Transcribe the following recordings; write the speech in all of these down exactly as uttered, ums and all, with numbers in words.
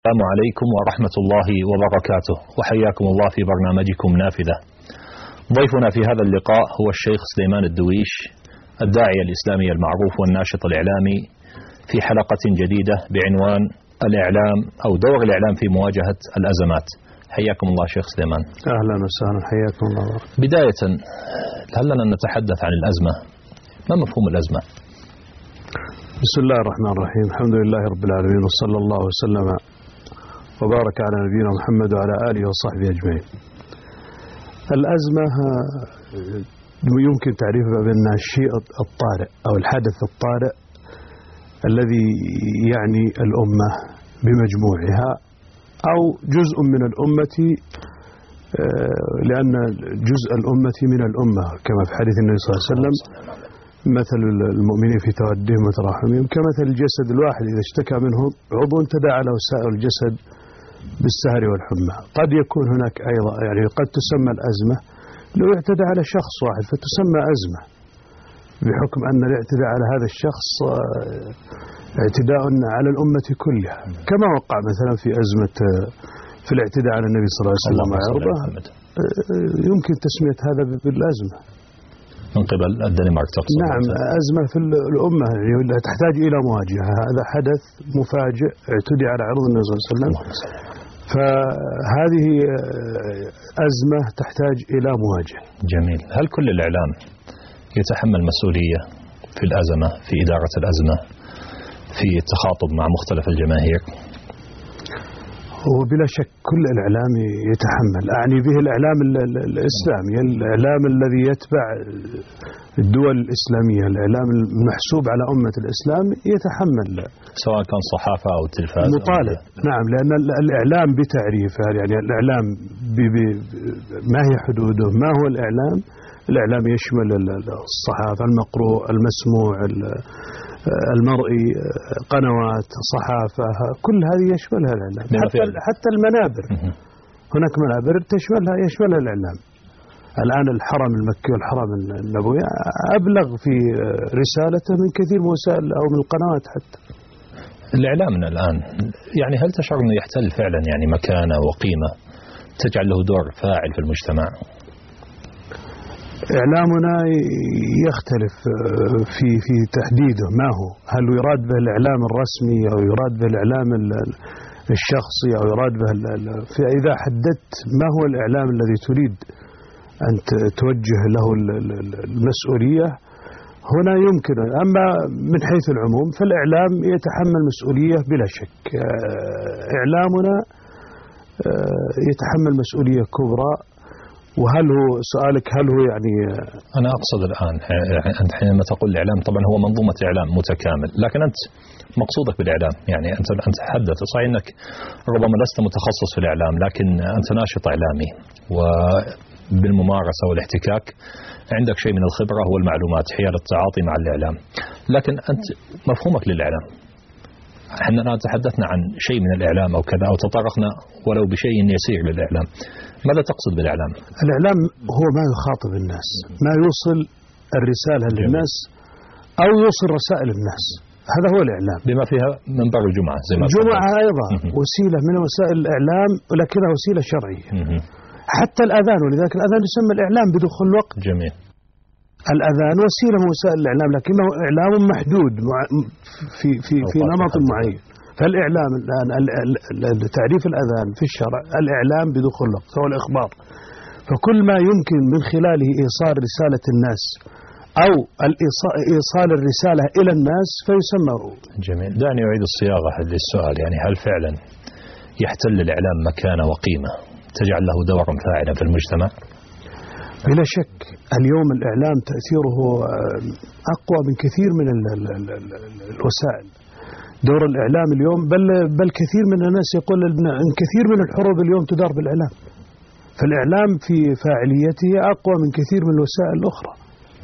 السلام عليكم ورحمة الله وبركاته، وحياكم الله في برنامجكم نافذة. ضيفنا في هذا اللقاء هو الشيخ سليمان الدويش، الداعية الإسلامي المعروف والناشط الإعلامي، في حلقة جديدة بعنوان الإعلام أو دور الإعلام في مواجهة الأزمات. حياكم الله شيخ سليمان. أهلا وسهلا، حياكم الله. بداية، هل لنا نتحدث عن الأزمة؟ ما مفهوم الأزمة؟ بسم الله الرحمن الرحيم، الحمد لله رب العالمين، وصلى الله وسلم وبارك على نبينا محمد وعلى آله وصحبه أجمعين. الأزمة يمكن تعريفها بأنها الشيء الطارئ أو الحدث الطارئ الذي يعني الأمة بمجموعها أو جزء من الأمة، لأن جزء الأمة من الأمة كما في حديث النبي صلى الله عليه وسلم: مثل المؤمنين في تودهم وتراحمهم كمثل الجسد الواحد إذا اشتكى منه عضو تداعى له سائر الجسد بالسهر والحمى. قد يكون هناك أيضا يعني قد تسمى الأزمة لو اعتدى على شخص واحد فتسمى أزمة، بحكم أن الاعتداء على هذا الشخص اعتداء على الأمة كلها، كما وقع مثلا في أزمة في الاعتداء على النبي صلى الله عليه وسلم وعرضه. يمكن تسمية هذا بالأزمة من قبل الدنمارك تقصد؟ نعم، أزمة في الأمة يعني تحتاج إلى مواجهة. هذا حدث مفاجئ اعتدي على عرض النبي صلى الله عليه وسلم، فهذه أزمة تحتاج إلى مواجهة. جميل. هل كل الإعلام يتحمل مسؤولية في الأزمة، في إدارة الأزمة، في التخاطب مع مختلف الجماهير؟ وبلا شك كل الإعلام يتحمل، أعني به الإعلام الإسلامي، الإعلام الذي يتبع الدول الإسلامية، الإعلام المحسوب على أمة الإسلام يتحمل، سواء كان صحافة أو تلفاز مطالب. نعم، لأن الإعلام بتعريفه يعني الإعلام ما هي حدوده، ما هو الإعلام؟ الإعلام يشمل الصحافة، المقروء، المسموع، المرئي، قنوات، صحافة، كل هذه يشملها الإعلام. حتى, حتى المنابر، هناك منابر تشملها يشملها الإعلام. الآن الحرم المكي والحرم النبوي أبلغ في رسالته من كثير من وسائل أو من القنوات. حتى الإعلامنا الآن يعني هل تشعر أنه يحتل فعلا يعني مكانة وقيمة تجعل له دور فاعل في المجتمع؟ إعلامنا يختلف في في تحديده ما هو، هل يراد به الإعلام الرسمي أو يراد به الإعلام الشخصي أو يراد به، فإذا حددت ما هو الإعلام الذي تريد أن توجه له المسؤولية هنا يمكن. أما من حيث العموم فالإعلام يتحمل مسؤولية بلا شك. إعلامنا يتحمل مسؤولية كبرى. وهل هو سؤالك هل هو يعني أنا أقصد الآن أنت حينما تقول الإعلام طبعا هو منظومة إعلام متكامل، لكن أنت مقصودك بالإعلام يعني أنت أنت تحدث، صحيح أنك ربما لست متخصص في الإعلام لكن أنت ناشط إعلامي وبالممارسة والاحتكاك عندك شيء من الخبرة والمعلومات حيال التعاطي مع الإعلام، لكن أنت مفهومك للإعلام. احنا الآن تحدثنا عن شيء من الإعلام أو كذا أو تطرقنا ولو بشيء يسير للإعلام. ماذا تقصد بالإعلام؟ الإعلام هو ما يخاطب الناس، ما يوصل الرسالة للناس أو يوصل رسائل الناس، هذا هو الإعلام. بما فيها منبر الجمعة زي ما الجمعة أيضا وسيلة من وسائل الإعلام ولكنها وسيلة شرعية. حتى الأذان، ولذلك الأذان يسمى الإعلام بدخول الوقت. جميل. الأذان وسيلة من وسائل الإعلام لكنه إعلام محدود في في في نمط معين. فالإعلام الآن تعريف الأذان في الشرع الإعلام بدخول الوقت هو الإخبار، فكل ما يمكن من خلاله إيصال رسالة الناس أو إيصال الرسالة إلى الناس فيسمى. جميل. دعني أعيد الصياغة للسؤال، يعني هل فعلا يحتل الإعلام مكانة وقيمة تجعل له دورا فاعلا في المجتمع؟ بلا شك اليوم الإعلام تأثيره أقوى من كثير من الوسائل. دور الإعلام اليوم بل بل كثير من الناس يقول أن كثير من الحروب اليوم تدار بالإعلام، فالإعلام في فاعليته أقوى من كثير من الوسائل الأخرى.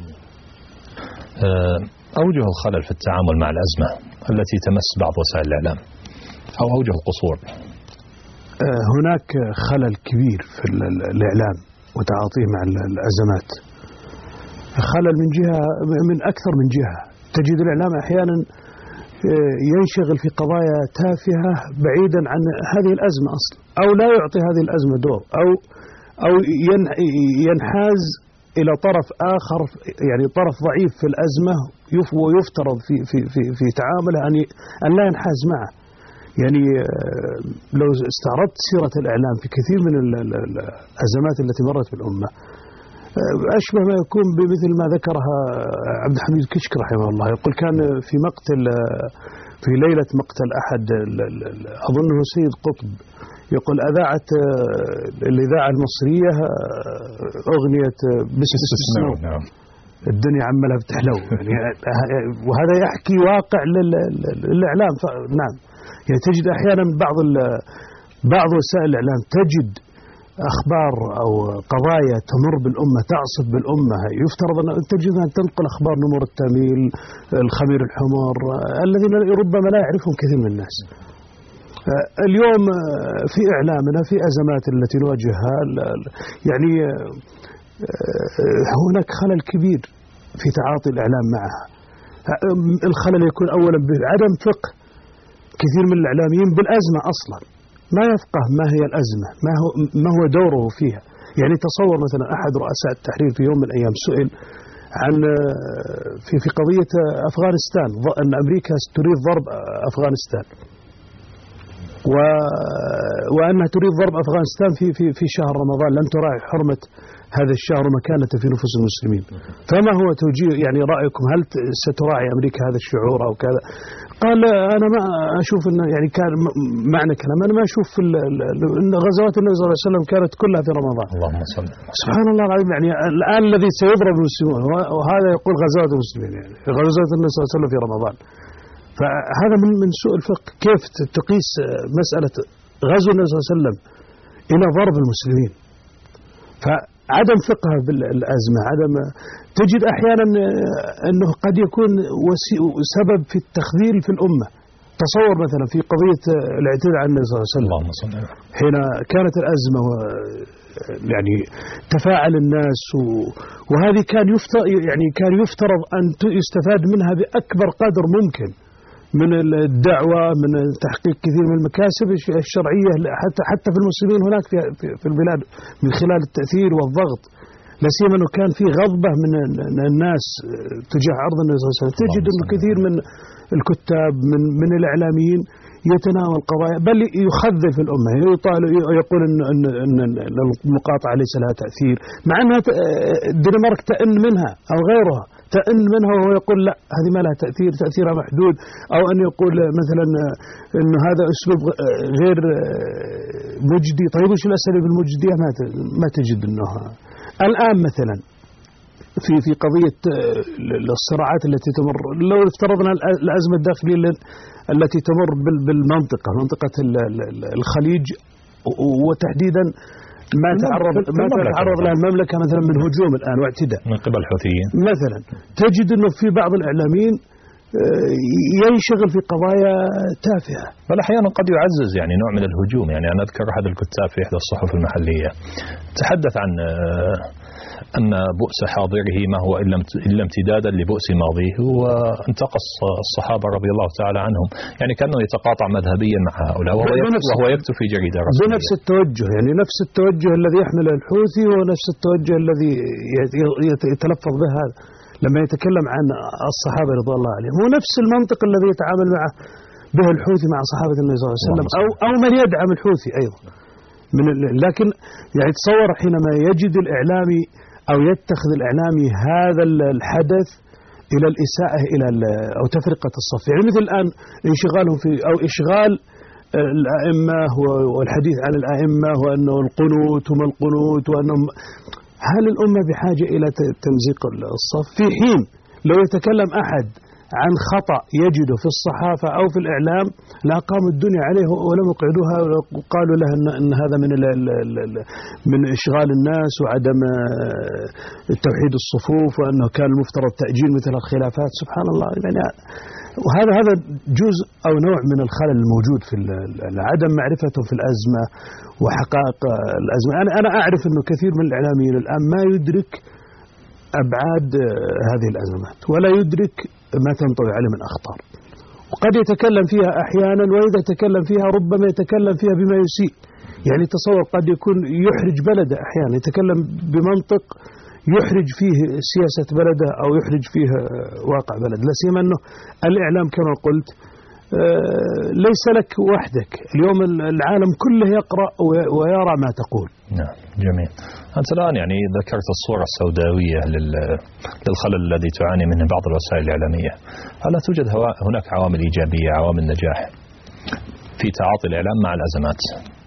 أوجه الخلل في التعامل مع الأزمة التي تمس بعض وسائل الإعلام أو أوجه القصور؟ هناك خلل كبير في الإعلام وتعاطيه مع الأزمات، خلل من جهة من أكثر من جهة. تجد الإعلام أحيانا ينشغل في قضايا تافهة بعيدا عن هذه الأزمة أصلا، أو لا يعطي هذه الأزمة دور، أو أو ينحاز إلى طرف آخر، يعني طرف ضعيف في الأزمة، ويفترض في في في في تعامله أن أن لا ينحاز معه. يعني لو استعرضت سيرة الإعلام في كثير من الأزمات التي مرت بالأمة، أشبه ما يكون بمثل ما ذكرها عبد الحميد كشك رحمه الله. يقول كان في مقتل في ليلة مقتل أحد أظنه سيد قطب، يقول أذاعت الإذاعة المصرية أغنية بس السنو، الدنيا عملها بتحلو. يعني وهذا يحكي واقع للإعلام. نعم، يعني تجد أحيانا بعض بعض وسائل الإعلام تجد أخبار أو قضايا تمر بالأمة، تعصف بالأمة، يفترض أن تجد أن تنقل أخبار نمور التميل، الخمير الحمر، الذين ربما لا يعرفهم كثير من الناس. اليوم في إعلامنا في أزمات التي نواجهها، يعني هناك خلل كبير في تعاطي الإعلام معها. الخلل يكون أولا بعدم فقه كثير من الإعلاميين بالأزمة أصلا، ما يفقه ما هي الأزمة، ما هو ما هو دوره فيها. يعني تصور مثلا أحد رؤساء التحرير في يوم من الأيام سئل عن في في قضية أفغانستان، أن أمريكا تريد ضرب أفغانستان، و وأنها تريد ضرب أفغانستان في في في شهر رمضان، لم تراعي حرمة هذا الشهر ومكانته في نفوس المسلمين. فما هو توجيه يعني رأيكم، هل ستراعي أمريكا هذا الشعور أو كذا؟ قال أنا ما أشوف أن يعني كان معنى كلام، أنا ما أشوف أن غزوات النبي صلى الله عليه وسلم كانت كلها في رمضان. اللهم صل. سبحان الله العظيم. يعني الآن الذي سيضرب المسلمون وهذا يقول غزوات المسلمين، يعني غزوات النبي صلى الله عليه وسلم في رمضان. فهذا من من سوء الفقه. كيف تقيس مسألة غزو النبي صلى الله عليه وسلم إلى ضرب المسلمين؟ فعدم فقه بالأزمة، عدم تجد أحيانا أنه قد يكون سبب في التخذيل في الأمة. تصور مثلا في قضية الاعتداء على النبي صلى الله عليه وسلم، حين كانت الأزمة يعني تفاعل الناس، وهذه كان يفترض يعني كان يفترض أن يستفاد منها بأكبر قدر ممكن من الدعوة، من تحقيق كثير من المكاسب الشرعية حتى حتى في المسلمين هناك في في البلاد من خلال التأثير والضغط، لا سيما انه كان في غضبة من الناس تجاه عرض النبي صلى الله عليه وسلم. تجد انه كثير من الكتاب من من الاعلاميين يتناول قضايا، بل يخذل في الامه، يطال يقول ان ان ان المقاطعه ليس لها تاثير، مع انها الدنمارك تئن منها او غيرها تئن منها، وهو يقول لا هذه ما لها تاثير، تاثيرها محدود. او ان يقول مثلا انه هذا اسلوب غير مجدي. طيب وش الاساليب المجديه؟ ما ما تجد انه الآن مثلا في في قضية الصراعات التي تمر، لو افترضنا الأزمة الداخلية التي تمر بالمنطقة، منطقة الخليج، وتحديدا ما تعرض ما تعرض لها المملكة مثلا من هجوم الآن واعتداء من قبل الحوثيين مثلا، تجد أنه في بعض الإعلاميين ينشغل في قضايا تافهة، بل أحيانا قد يعزز يعني نوع من الهجوم. يعني أنا أذكر أحد الكتاب في إحدى الصحف المحلية تحدث عن أن بؤس حاضره ما هو إلا امتدادا لبؤس ماضيه، وانتقص الصحابة رضي الله تعالى عنهم، يعني كأنه يتقاطع مذهبيا مع هؤلاء، وهو يكتب في جريدة رسمية بنفس التوجه، يعني نفس التوجه الذي يحمل الحوثي هو نفس التوجه الذي يتلفظ به هذا لما يتكلم عن الصحابة رضي الله عليهم، هو نفس المنطق الذي يتعامل معه به الحوثي مع صحابة النبي صلى الله عليه وسلم، أو أو من يدعم الحوثي أيضا. من لكن يعني تصور حينما يجد الإعلامي أو يتخذ الإعلامي هذا الحدث إلى الإساءة إلى أو تفرقة الصف، يعني مثل الآن انشغالهم في أو إشغال الأئمة والحديث عن الأئمة وأنه القنوت وما القنوت، وأنهم هل الأمة بحاجة إلى تمزيق الصف في حين لو يتكلم أحد عن خطأ يجده في الصحافة أو في الإعلام لا قاموا الدنيا عليه ولم يقعدوها وقالوا له أن هذا من من إشغال الناس وعدم توحيد الصفوف، وأنه كان المفترض تأجيل مثل الخلافات. سبحان الله. يعني وهذا هذا جزء أو نوع من الخلل الموجود في عدم معرفته في الأزمة وحقائق الأزمة. أنا أنا أعرف أنه كثير من الإعلاميين الآن ما يدرك أبعاد هذه الأزمات، ولا يدرك ما تنطوي عليه من أخطار، وقد يتكلم فيها أحيانا، وإذا تكلم فيها ربما يتكلم فيها بما يسيء. يعني تصور قد يكون يحرج بلده أحيانا، يتكلم بمنطق يحرج فيه سياسة بلده أو يحرج فيه واقع بلد. لا سيما أنه الإعلام كما قلت ليس لك وحدك، اليوم العالم كله يقرأ ويرى ما تقول. نعم جميل. أنت الآن يعني ذكرت الصورة السوداوية للخلل الذي تعاني منه بعض الوسائل الإعلامية. هل توجد هناك عوامل إيجابية، عوامل نجاح في تعاطي الإعلام مع الأزمات؟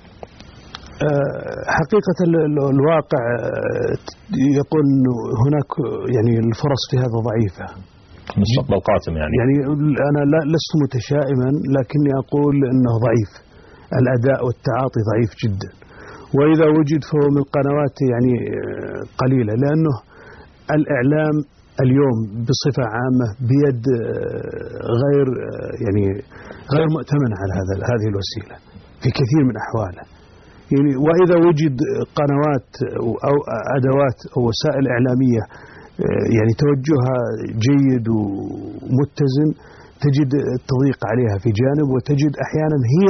حقيقة الواقع يقول هناك يعني الفرص في هذا ضعيفة. مستقبل قاتم يعني. يعني أنا لا لست متشائما، لكني أقول أنه ضعيف، الأداء والتعاطي ضعيف جدا، وإذا وجد فهو من قنوات يعني قليلة، لأنه الإعلام اليوم بصفة عامة بيد غير يعني غير مؤتمن على هذا هذه الوسيلة في كثير من أحواله. يعني وإذا وجد قنوات أو أدوات أو وسائل إعلامية يعني توجهها جيد ومتزن، تجد التضييق عليها في جانب، وتجد أحيانا هي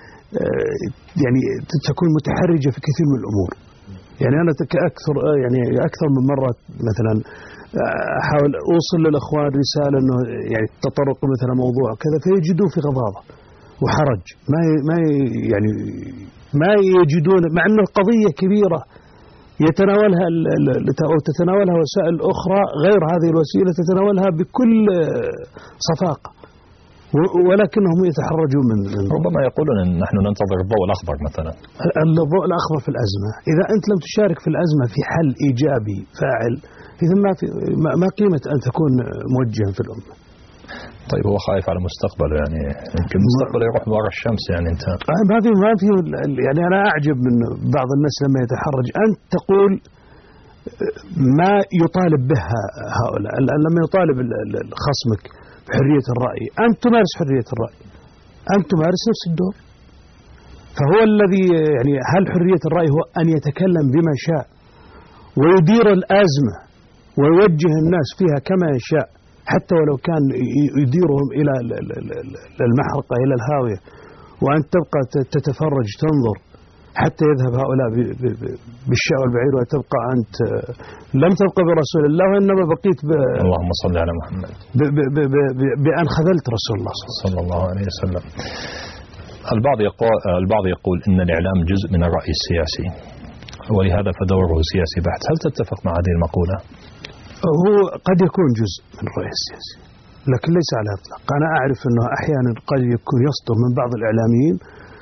يعني تكون متحرجة في كثير من الأمور. يعني أنا أكثر يعني أكثر من مرة مثلا أحاول أوصل للأخوان رسالة إنه يعني تطرق مثلا موضوع كذا، فيجدوا في غضاضة وحرج، ما ما يعني ما يجدون، مع أنه قضية كبيرة يتناولها أو تتناولها وسائل أخرى غير هذه الوسيلة تتناولها بكل صفاقة، ولكنهم يتحرجون من, من ربما يقولون أن نحن ننتظر الضوء الأخضر مثلا. الضوء الأخضر في الأزمة، إذا أنت لم تشارك في الأزمة في حل إيجابي فاعل، إذا ما في ما قيمة أن تكون موجها في الأمة. طيب هو خايف على مستقبله، يعني يمكن مستقبله يروح ورا الشمس. يعني أنت ما في ما في يعني أنا أعجب من بعض الناس لما يتحرج. أنت تقول ما يطالب به هؤلاء، لما يطالب خصمك بحرية الرأي، أنت تمارس حرية الرأي، أنت تمارس نفس الدور. فهو الذي يعني هل حرية الرأي هو أن يتكلم بما شاء ويدير الأزمة ويوجه الناس فيها كما يشاء، حتى ولو كان يديرهم إلى المحرقة إلى الهاوية، وأن تبقى تتفرج تنظر حتى يذهب هؤلاء بالشاء والبعير، وتبقى أنت لم تبقى برسول الله، وإنما بقيت ب... اللهم صل على محمد ب... ب... ب... ب... بأن خذلت رسول الله صلى الله عليه وسلم. البعض يقول البعض يقول إن الإعلام جزء من الرأي السياسي، ولهذا فدوره سياسي بحت. هل تتفق مع هذه المقولة؟ هو قد يكون جزء من الرأي السياسي، لكن ليس على الإطلاق. أنا أعرف أنه أحيانا قد يكون يصدر من بعض الإعلاميين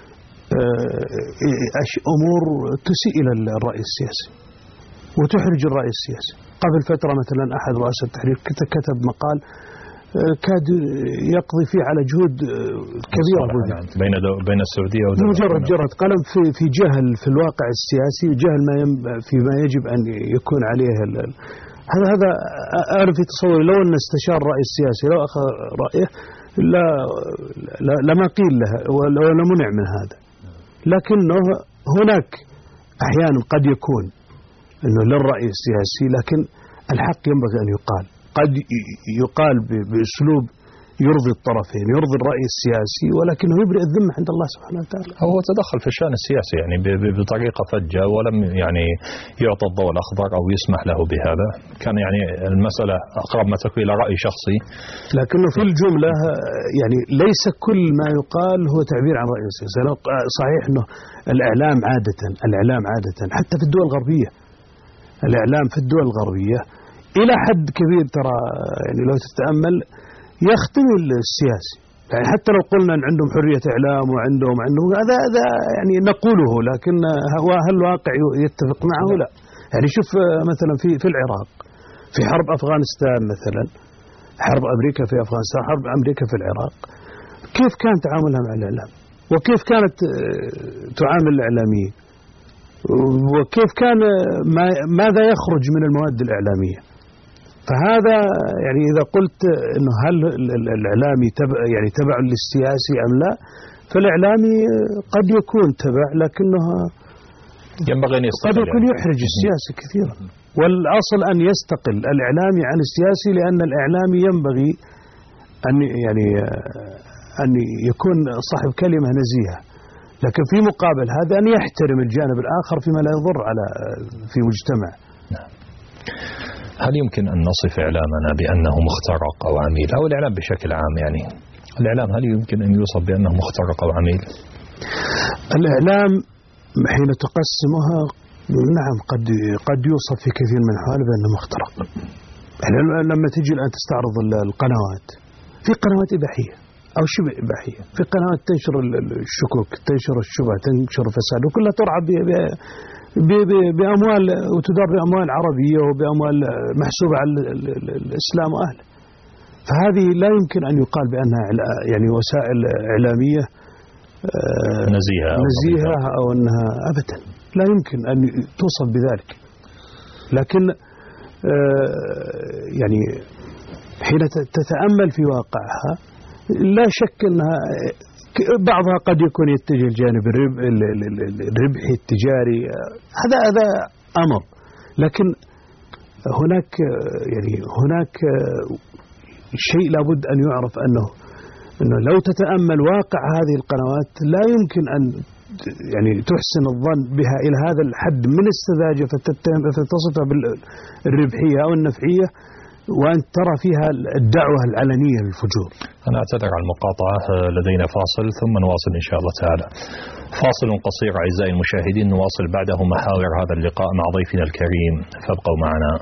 أمور تسيء إلى الرأي السياسي وتحرج الرأي السياسي. قبل فترة مثلا أحد رؤساء التحرير كتب مقال كاد يقضي فيه على جهود كبيرة بين بين السعودية ودولة مجرد جرد قلم في في جهل في الواقع السياسي، وجهل ما فيما يجب أن يكون عليه. هذا هذا أنا في تصوري لو أن استشار الرأي السياسي، لو أخذ رأيه لا لما قيل له ولا منع من هذا. لكنه هناك أحيانا قد يكون أنه للرأي السياسي، لكن الحق ينبغي أن يقال، قد يقال بأسلوب يرضي الطرفين، يرضي الرأي السياسي، ولكنه يبرئ الذمة عند الله سبحانه وتعالى. هو تدخل في الشأن السياسي يعني بطريقة فجة، ولم يعني يعطى الضوء الأخضر أو يسمح له بهذا. كان يعني المسألة أقرب ما تكون إلى رأي شخصي، لكنه في الجملة يعني ليس كل ما يقال هو تعبير عن رأي السياسي. صحيح أنه الإعلام عادة الإعلام عادة حتى في الدول الغربية، الإعلام في الدول الغربية إلى حد كبير ترى يعني لو تتأمل يختم السياسي. يعني حتى لو قلنا أن عندهم حرية إعلام وعندهم عندهم هذا هذا يعني نقوله، لكن هل الواقع يتفق معه؟ لا. يعني شوف مثلا في في العراق، في حرب أفغانستان مثلا، حرب أمريكا في أفغانستان، حرب أمريكا في العراق، كيف كان تعاملها مع الإعلام، وكيف كانت تعامل الإعلاميين، وكيف كان ماذا يخرج من المواد الإعلامية. فهذا يعني إذا قلت إنه هل الإعلامي تبع يعني تبع للسياسي أم لا، فالإعلامي قد يكون تبع، لكنه ينبغي أن قد يكون يحرج السياسي كثيرا. والأصل أن يستقل الإعلامي عن السياسي، لأن الإعلامي ينبغي أن يعني أن يكون صاحب كلمة نزيهة، لكن في مقابل هذا أن يحترم الجانب الآخر فيما لا يضر على في مجتمع. هل يمكن أن نصف إعلامنا بأنه مخترق أو عميل، أو الإعلام بشكل عام؟ يعني الإعلام هل يمكن أن يوصف بأنه مخترق أو عميل؟ الإعلام حين تقسمها نعم قد قد يوصف في كثير من الأحوال بأنه مخترق. يعني لما تجي الآن تستعرض القنوات، في قنوات إباحية أو شبه إباحية، في قنوات تنشر الشكوك، تنشر الشبه، تنشر الفساد، وكلها ترعى بأموال وتدار بأموال عربية وبأموال محسوبة على الإسلام وأهله. فهذه لا يمكن أن يقال بأنها يعني وسائل إعلامية نزيهة أو, نزيهة أو أنها أبدا لا يمكن أن توصف بذلك. لكن يعني حين تتأمل في واقعها لا شك أنها بعضها قد يكون يتجه الجانب الربحي التجاري، هذا هذا أمر. لكن هناك يعني هناك شيء لابد أن يعرف أنه أنه لو تتأمل واقع هذه القنوات لا يمكن أن يعني تحسن الظن بها إلى هذا الحد من السذاجة فتصفها بالربحية أو النفعية، وأن ترى فيها الدعوة العلنية للفجور. أنا أعتذر عن المقاطعة، لدينا فاصل ثم نواصل إن شاء الله تعالى. فاصل قصير أعزائي المشاهدين، نواصل بعده محاور هذا اللقاء مع ضيفنا الكريم، فابقوا معنا.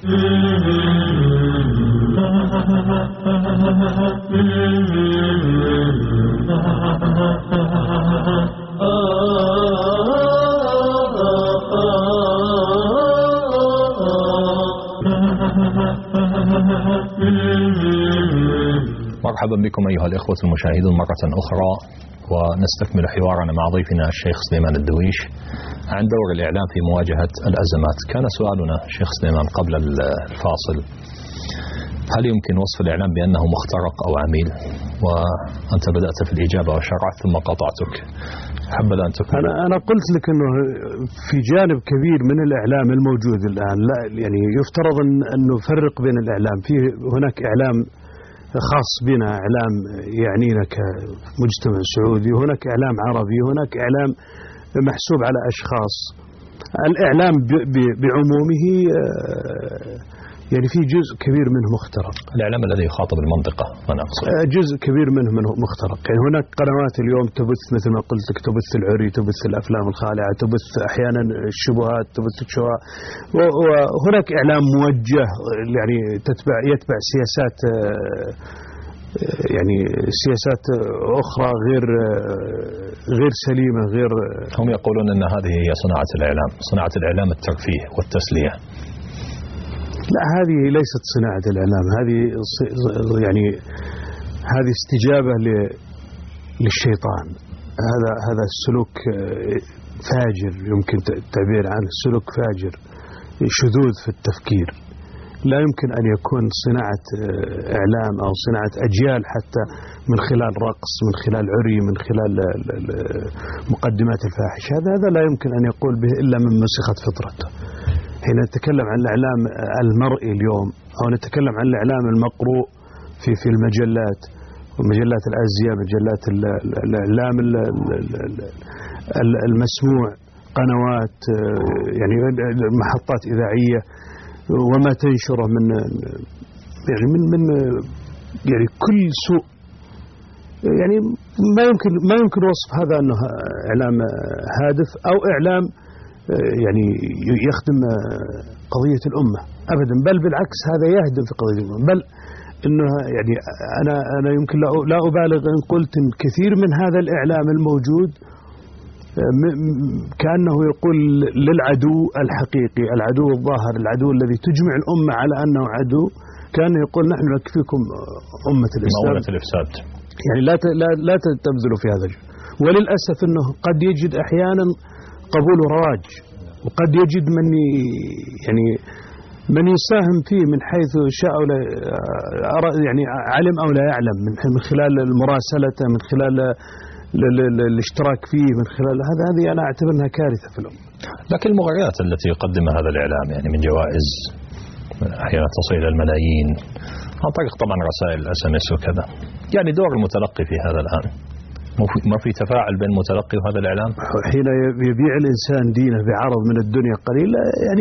مرحبا بكم أيها الإخوة المشاهدون مرة أخرى، ونستكمل حوارنا مع ضيفنا الشيخ سليمان الدويش عن دور الإعلام في مواجهة الأزمات. كان سؤالنا شيخ سليمان قبل الفاصل: هل يمكن وصف الإعلام بأنه مخترق أو عميل؟ وأنت بدأت في الإجابة وشرعت ثم قطعتك، حبذا أن تكمل. أنا أنا قلت لك أنه في جانب كبير من الإعلام الموجود الآن لا يعني يفترض أن أن نفرق بين الإعلام. في هناك إعلام خاص بنا، إعلام يعنينا كمجتمع سعودي، هناك إعلام عربي، هناك إعلام محسوب على أشخاص. الإعلام بعمومه يعني في جزء كبير منه مخترق. الإعلام الذي يخاطب المنطقة أنا أقصد جزء كبير منه منه مخترق. يعني هناك قنوات اليوم تبث مثل ما قلت لك، تبث العري، تبث الأفلام الخالعة، تبث أحيانا الشبهات، تبث الشواء. وهناك إعلام موجه يعني تتبع يتبع سياسات يعني سياسات أخرى غير غير سليمة. غير هم يقولون أن هذه هي صناعة الإعلام، صناعة الإعلام الترفيه والتسلية. لا، هذه ليست صناعة الإعلام، هذه يعني هذه استجابة للشيطان. هذا هذا السلوك فاجر، يمكن التعبير عنه سلوك فاجر، شذوذ في التفكير. لا يمكن أن يكون صناعة إعلام أو صناعة أجيال حتى من خلال رقص، من خلال عري، من خلال مقدمات الفاحش. هذا هذا لا يمكن أن يقول به إلا من مسخت فطرته. حين نتكلم عن الإعلام المرئي اليوم، أو نتكلم عن الإعلام المقروء في في المجلات ومجلات الأزياء، مجلات الإعلام المسموع، قنوات يعني محطات إذاعية، وما تنشره من يعني من من يعني كل سوء، يعني ما يمكن ما يمكن وصف هذا أنه إعلام هادف أو إعلام يعني يخدم قضية الأمة أبدا، بل بالعكس هذا يهدم في قضية الأمة. بل إنه يعني أنا أنا يمكن لا أبالغ إن قلت إن كثير من هذا الإعلام الموجود كأنه يقول للعدو الحقيقي، العدو الظاهر، العدو الذي تجمع الأمة على أنه عدو، كان يقول نحن نكفيكم أمة الإسلام، مؤونة الإفساد. يعني لا لا لا تبذلوا في هذا الجو. وللأسف إنه قد يجد أحيانا قبول ورواج، وقد يجد من يعني من يساهم فيه من حيث شاء أو لا يعني علم أو لا يعلم، من خلال المراسلة، من خلال الاشتراك فيه، من خلال هذا. هذه أنا أعتبرها كارثة في الأمة. لكن المغريات التي يقدمها هذا الإعلام يعني من جوائز أحيانا تصل إلى الملايين عن طريق طبعا رسائل اس ام اس وكذا، يعني دور المتلقي في هذا الآن، ما في تفاعل بين المتلقي وهذا الإعلام؟ حين يبيع الإنسان دينه بعرض من الدنيا قليل يعني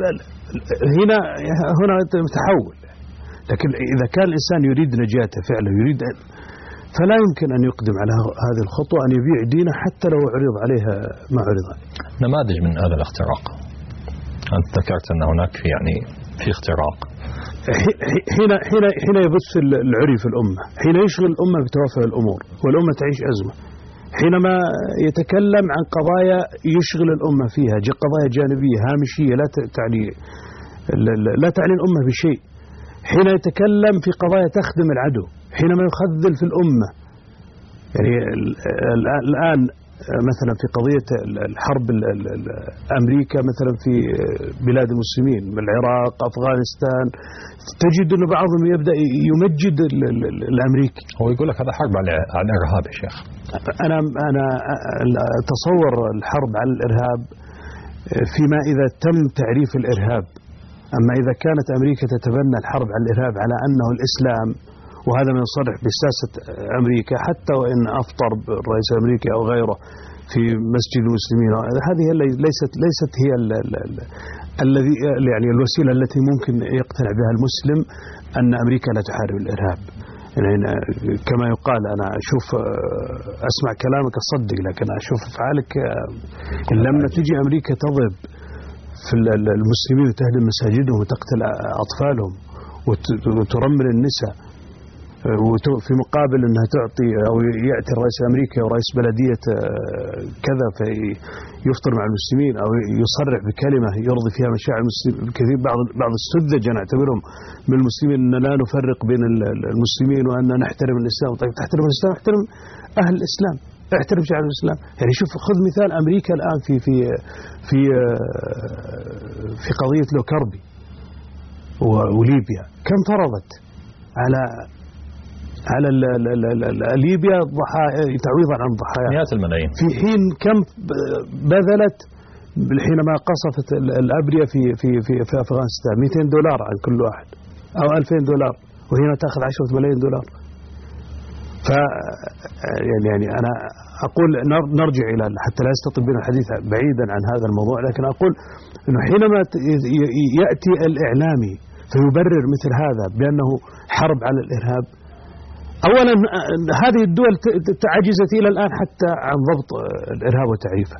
هنا هنا متحول. لكن إذا كان الإنسان يريد نجاته فعلا يريد أن فلا يمكن أن يقدم على هذه الخطوة أن يبيع دينه حتى لو عرض عليها ما عرض عليه. نماذج من هذا الاختراق، أنت ذكرت أن هناك في يعني في اختراق. حين حين حين يبث العري في الأمة، حين يشغل الأمة بتوافه الأمور والأمة تعيش أزمة، حينما يتكلم عن قضايا يشغل الأمة فيها قضايا جانبية هامشية لا تعني لا تعني الأمة بشيء، حين يتكلم في قضايا تخدم العدو، حينما يخذل في الأمة. يعني الآن مثلا في قضية الحرب أمريكا مثلا في بلاد المسلمين من العراق أفغانستان، تجد أن بعضهم يبدأ يمجد الأمريكي. هو يقول لك هذا حرب على الإرهاب يا شيخ. أنا أنا أتصور الحرب على الإرهاب فيما إذا تم تعريف الإرهاب. أما إذا كانت أمريكا تتبنى الحرب على الإرهاب على أنه الإسلام، وهذا ما يصرح بسياسة أمريكا حتى وإن أفطر الرئيس الأمريكي أو غيره في مسجد المسلمين، هذه ليست ليست هي الذي يعني الوسيلة التي ممكن يقتنع بها المسلم أن أمريكا لا تحارب الإرهاب. يعني كما يقال أنا أشوف أسمع كلامك أصدق لكن أشوف أفعالك. لما تجي أمريكا تضرب في المسلمين وتهدم مساجدهم وتقتل أطفالهم وترمل النساء، وفي مقابل أنها تعطي أو يأتي الرئيس الأمريكي أو رئيس بلدية كذا فيفطر مع المسلمين أو يصرح بكلمة يرضي فيها مشاعر المسلمين. كثير بعض بعض السذج نعتبرهم من المسلمين أن لا نفرق بين المسلمين وأن نحترم الإسلام. طيب تحترم الإسلام، احترم أهل الإسلام، احترم شعب الإسلام. يعني شوف خذ مثال أمريكا الآن في في في في قضية لوكربي وليبيا، كم فرضت على على ليبيا ضحايا تعويضا عن ضحايا مئات الملايين، في حين كم بذلت حينما قصفت الأبرياء في في في في أفغانستان مئتين دولار عن كل واحد أو ألفين دولار، وهنا تأخذ عشرة ملايين دولار. ف يعني أنا أقول نرجع إلى حتى لا يستطيع بنا الحديث بعيدا عن هذا الموضوع، لكن أقول إنه حينما يأتي الإعلامي فيبرر مثل هذا بأنه حرب على الإرهاب، أولا هذه الدول تعجزت إلى الآن حتى عن ضبط الإرهاب وتعريفه،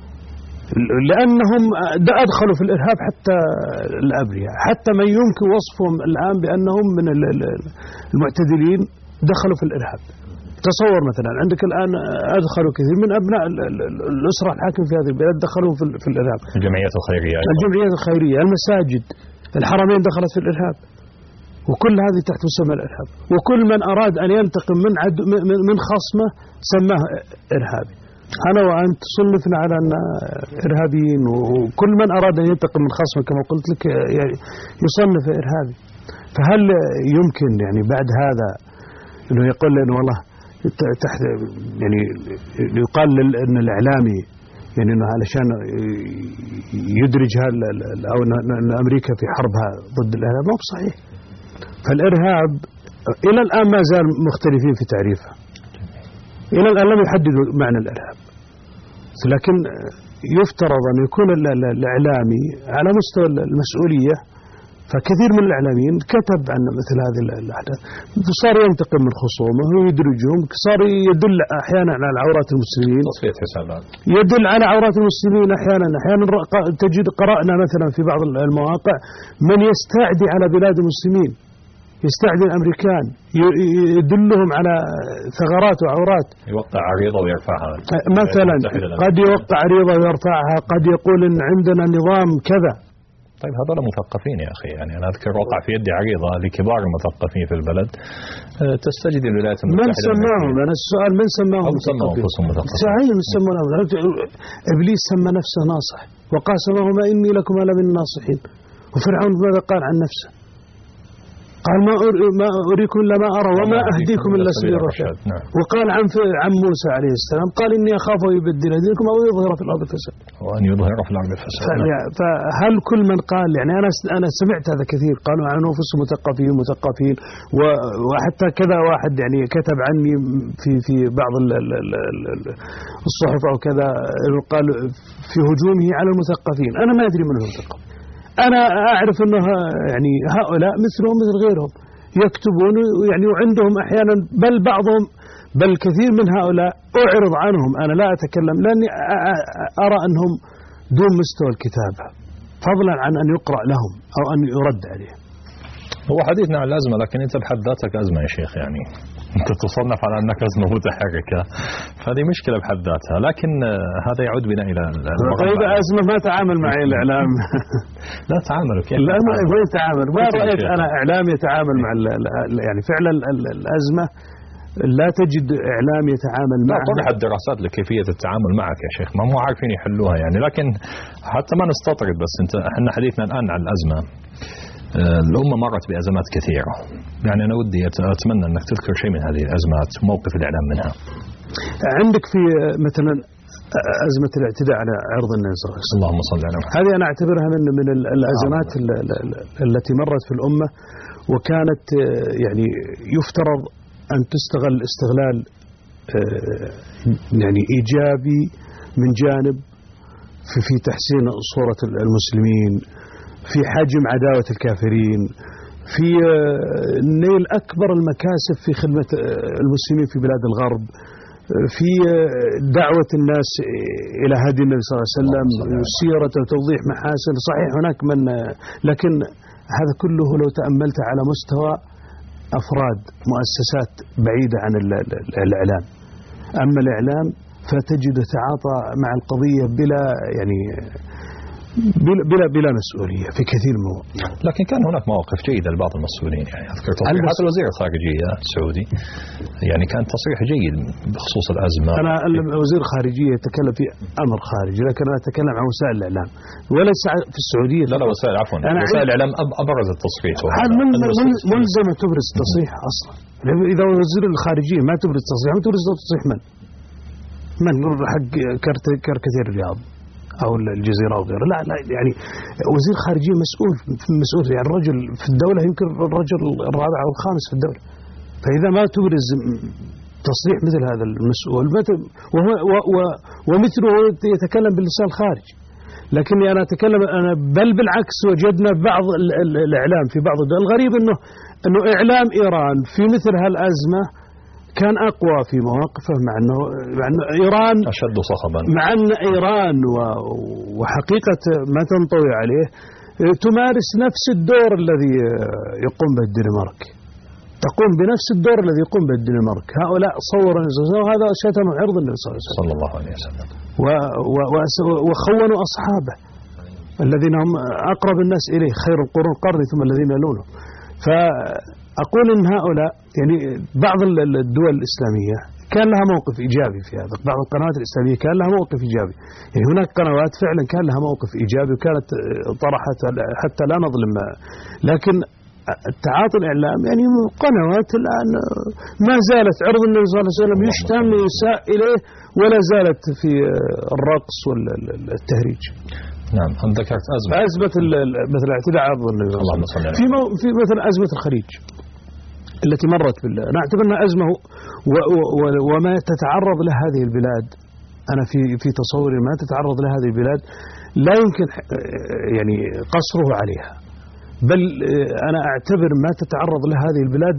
لأنهم أدخلوا في الإرهاب حتى الأبرياء، حتى من يمكن وصفهم الآن بأنهم من المعتدلين دخلوا في الإرهاب. تصور مثلا عندك الآن أدخلوا كثير من أبناء الأسرة الحاكم في هذه البلاد دخلوا في الإرهاب. الجمعيات الخيرية الجمعيات الخيرية، المساجد، الحرمين دخلت في الإرهاب، وكل هذه تحت مسمى الإرهاب. وكل من أراد أن ينتقم من عدو من خصمه سماه إرهابي. أنا وأنت صنفنا على أن إرهابيين، وكل من أراد أن ينتقم من خصمه كما قلت لك يصنف إرهابي. فهل يمكن يعني بعد هذا إنه يقول لنا والله تحت يعني يقال أن الإعلامي يعني إنه علشان يدرج أو أن أمريكا في حربها ضد الإرهاب؟ ما هو صحيح. فالإرهاب إلى الآن ما زال مختلفين في تعريفه، إلى الآن لم يحددوا معنى الإرهاب، لكن يفترض أن يكون الإعلامي على مستوى المسؤولية. فكثير من الإعلاميين كتب عن مثل هذه الأحداث، صار ينتقم من خصومه ويدرجهم، صار يدل أحيانا على عورات المسلمين، تصفية حسابات، يدل على عورات المسلمين أحيانا أحيانا تجد قرأنا مثلا في بعض المواقع من يستعدي على بلاد المسلمين، يستعدي الأمريكان يدلهم على ثغرات وعورات، يوقع عريضة ويرفعها مثلا، قد يوقع عريضة ويرفعها، قد يقول إن عندنا نظام كذا. طيب هذول مثقفين يا أخي، يعني أنا أذكر وقع في يدي عريضة لكبار المثقفين في البلد تستجد الولايات المتحدة. من سماهم؟ أنا السؤال من سماهم مثقفين؟ صحيح من سماهم. إبليس سمى نفسه ناصح وقاسمهما إني لكما لمن الناصحين، وفرعون ماذا قال عن نفسه؟ قال ما ما أريكم إلا ما أرى وما أهديكم إلا سبيل الرشاد. نعم. وقال عن عن موسى عليه السلام قال إني أخاف أن يبدل دينكم أو يظهر في الأرض الفساد. وأن يظهر في الأرض الفساد. فهل كل من قال يعني أنا أنا سمعت هذا كثير قالوا عن أنفسهم مثقفين مثقفين وحتى كذا واحد يعني كتب عني في في بعض الصحف أو كذا قال في هجومه على المثقفين. أنا ما أدري من هو مثقف. أنا أعرف أنه يعني هؤلاء مثلهم مثل غيرهم يكتبون يعني وعندهم أحيانا بل بعضهم بل كثير من هؤلاء أعرض عنهم. أنا لا أتكلم لأني أرى أنهم دون مستوى الكتابة فضلا عن أن يقرأ لهم أو أن يرد عليهم. هو حديثنا عن الأزمة لكن أنت بحد ذاتك أزمة يا شيخ يعني أنت تصنف على أنك أزمة متحركة فهذه مشكلة بحد ذاتها لكن هذا يعود بنا إلى طيب أزمة ما تعامل معي الإعلام لا تعاملوا كيف لا ما يتعامل ما رأيت أنا إعلام يتعامل مع يعني فعلا الأزمة لا تجد إعلام يتعامل معها. طرحت دراسات لكيفية التعامل معك يا شيخ ما مو عارفين يحلوها يعني لكن حتى ما نستطرد بس أنت إحنا حديثنا الآن عن الأزمة. الأمة مرت بأزمات كثيرة يعني أنا ودي أتمنى أنك تذكر شيء من هذه الأزمات موقف الإعلام منها. عندك في مثلا أزمة الاعتداء على عرض النبي صلى الله عليه وسلم اللهم صل على محمد. هذه أنا أعتبرها من من الأزمات التي مرت في الأمة وكانت يعني يفترض أن تستغل استغلال يعني إيجابي من جانب في في تحسين صورة المسلمين في حجم عداوة الكافرين في نيل أكبر المكاسب في خدمة المسلمين في بلاد الغرب في دعوة الناس إلى هدي النبي صلى الله عليه وسلم سيرة وتوضيح محاسن صحيح هناك من لكن هذا كله لو تأملت على مستوى أفراد مؤسسات بعيدة عن الإعلام. أما الإعلام فتجد تعاطى مع القضية بلا يعني بلا بلا, بلا مسؤولية في كثير من المواقف. لكن كان هناك مواقف جيدة لبعض المسؤولين يعني أذكر تصريحات الوزير الخارجية السعودي يعني كان تصريح جيد بخصوص الأزمة. أنا وزير الخارجية يتكلم في أمر خارجي لكن أنا أتكلم عن وسائل الإعلام وليس في السعودية. لا لا وسائل عفوا وسائل الإعلام أبرز التصريح. ملزمة تبرز تصريح أصلا. إذا وزير الخارجية ما تبرز تصريح ما تبرز تصريح من؟ من حق كركتير الرياض أو الجزيرة أو غيره. لا لا يعني وزير خارجية مسؤول مسؤول يعني الرجل في الدولة يمكن الرجل الرابع أو الخامس في الدولة. فإذا ما تبرز تصريح مثل هذا المسؤول وهو ومثله يتكلم باللسان الخارجي. لكني أنا أتكلم أنا بل بالعكس وجدنا بعض الإعلام في بعض الدول الغريب إنه إنه إعلام إيران في مثل هالأزمة كان أقوى في مواقفه مع أنه, مع أنه إيران أشد صخبا مع أن إيران وحقيقة ما تنطوي عليه تمارس نفس الدور الذي يقوم به الدنمارك تقوم بنفس الدور الذي يقوم به الدنمارك. هؤلاء صوروا وهذا شتموا عرض النبي صلى الله عليه وسلم وخونوا أصحابه الذين هم أقرب الناس إليه خير القرون قرني ثم الذين يلونه. فأقول إن هؤلاء يعني بعض الدول الإسلامية كان لها موقف إيجابي في هذا. بعض القنوات الإسلامية كان لها موقف إيجابي يعني هناك قنوات فعلا كان لها موقف إيجابي وكانت طرحت حتى لا نظلم لكن التعاطي الإعلام يعني قنوات الآن ما زالت عرض النبي صلى الله عليه وسلم يشتم يساء إليه ولا زالت في الرقص والتهريج. نعم أنت ذكرت أزمة أزمة مثل اعتداء عرض النبي صلى الله عليه وسلم في, مو في مثل أزمة الخليج التي مرت بالله أنا أعتبرها أزمة و و و وما تتعرض له هذه البلاد أنا في في تصوري ما تتعرض له هذه البلاد لا يمكن يعني قصره عليها بل أنا أعتبر ما تتعرض له هذه البلاد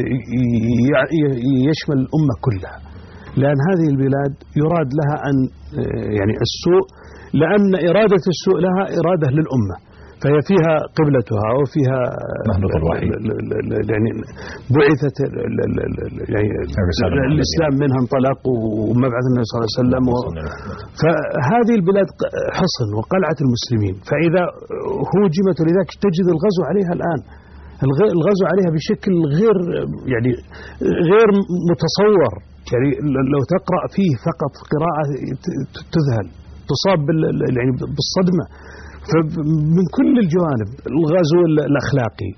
يشمل الأمة كلها لأن هذه البلاد يراد لها أن يعني السوء لأن إرادة السوء لها إرادة للأمة فهي فيها قبلتها وفيها مهبط الوحي يعني بعثت يعني الإسلام منها انطلق ومبعث النبي صلى الله عليه وسلم فهذه البلاد حصن وقلعة المسلمين فإذا هوجمت ولذلك تجد الغزو عليها الآن الغزو عليها بشكل غير يعني غير متصور يعني لو تقرأ فيه فقط قراءة تذهل تصاب يعني بالصدمة فمن كل الجوانب الغزو الأخلاقي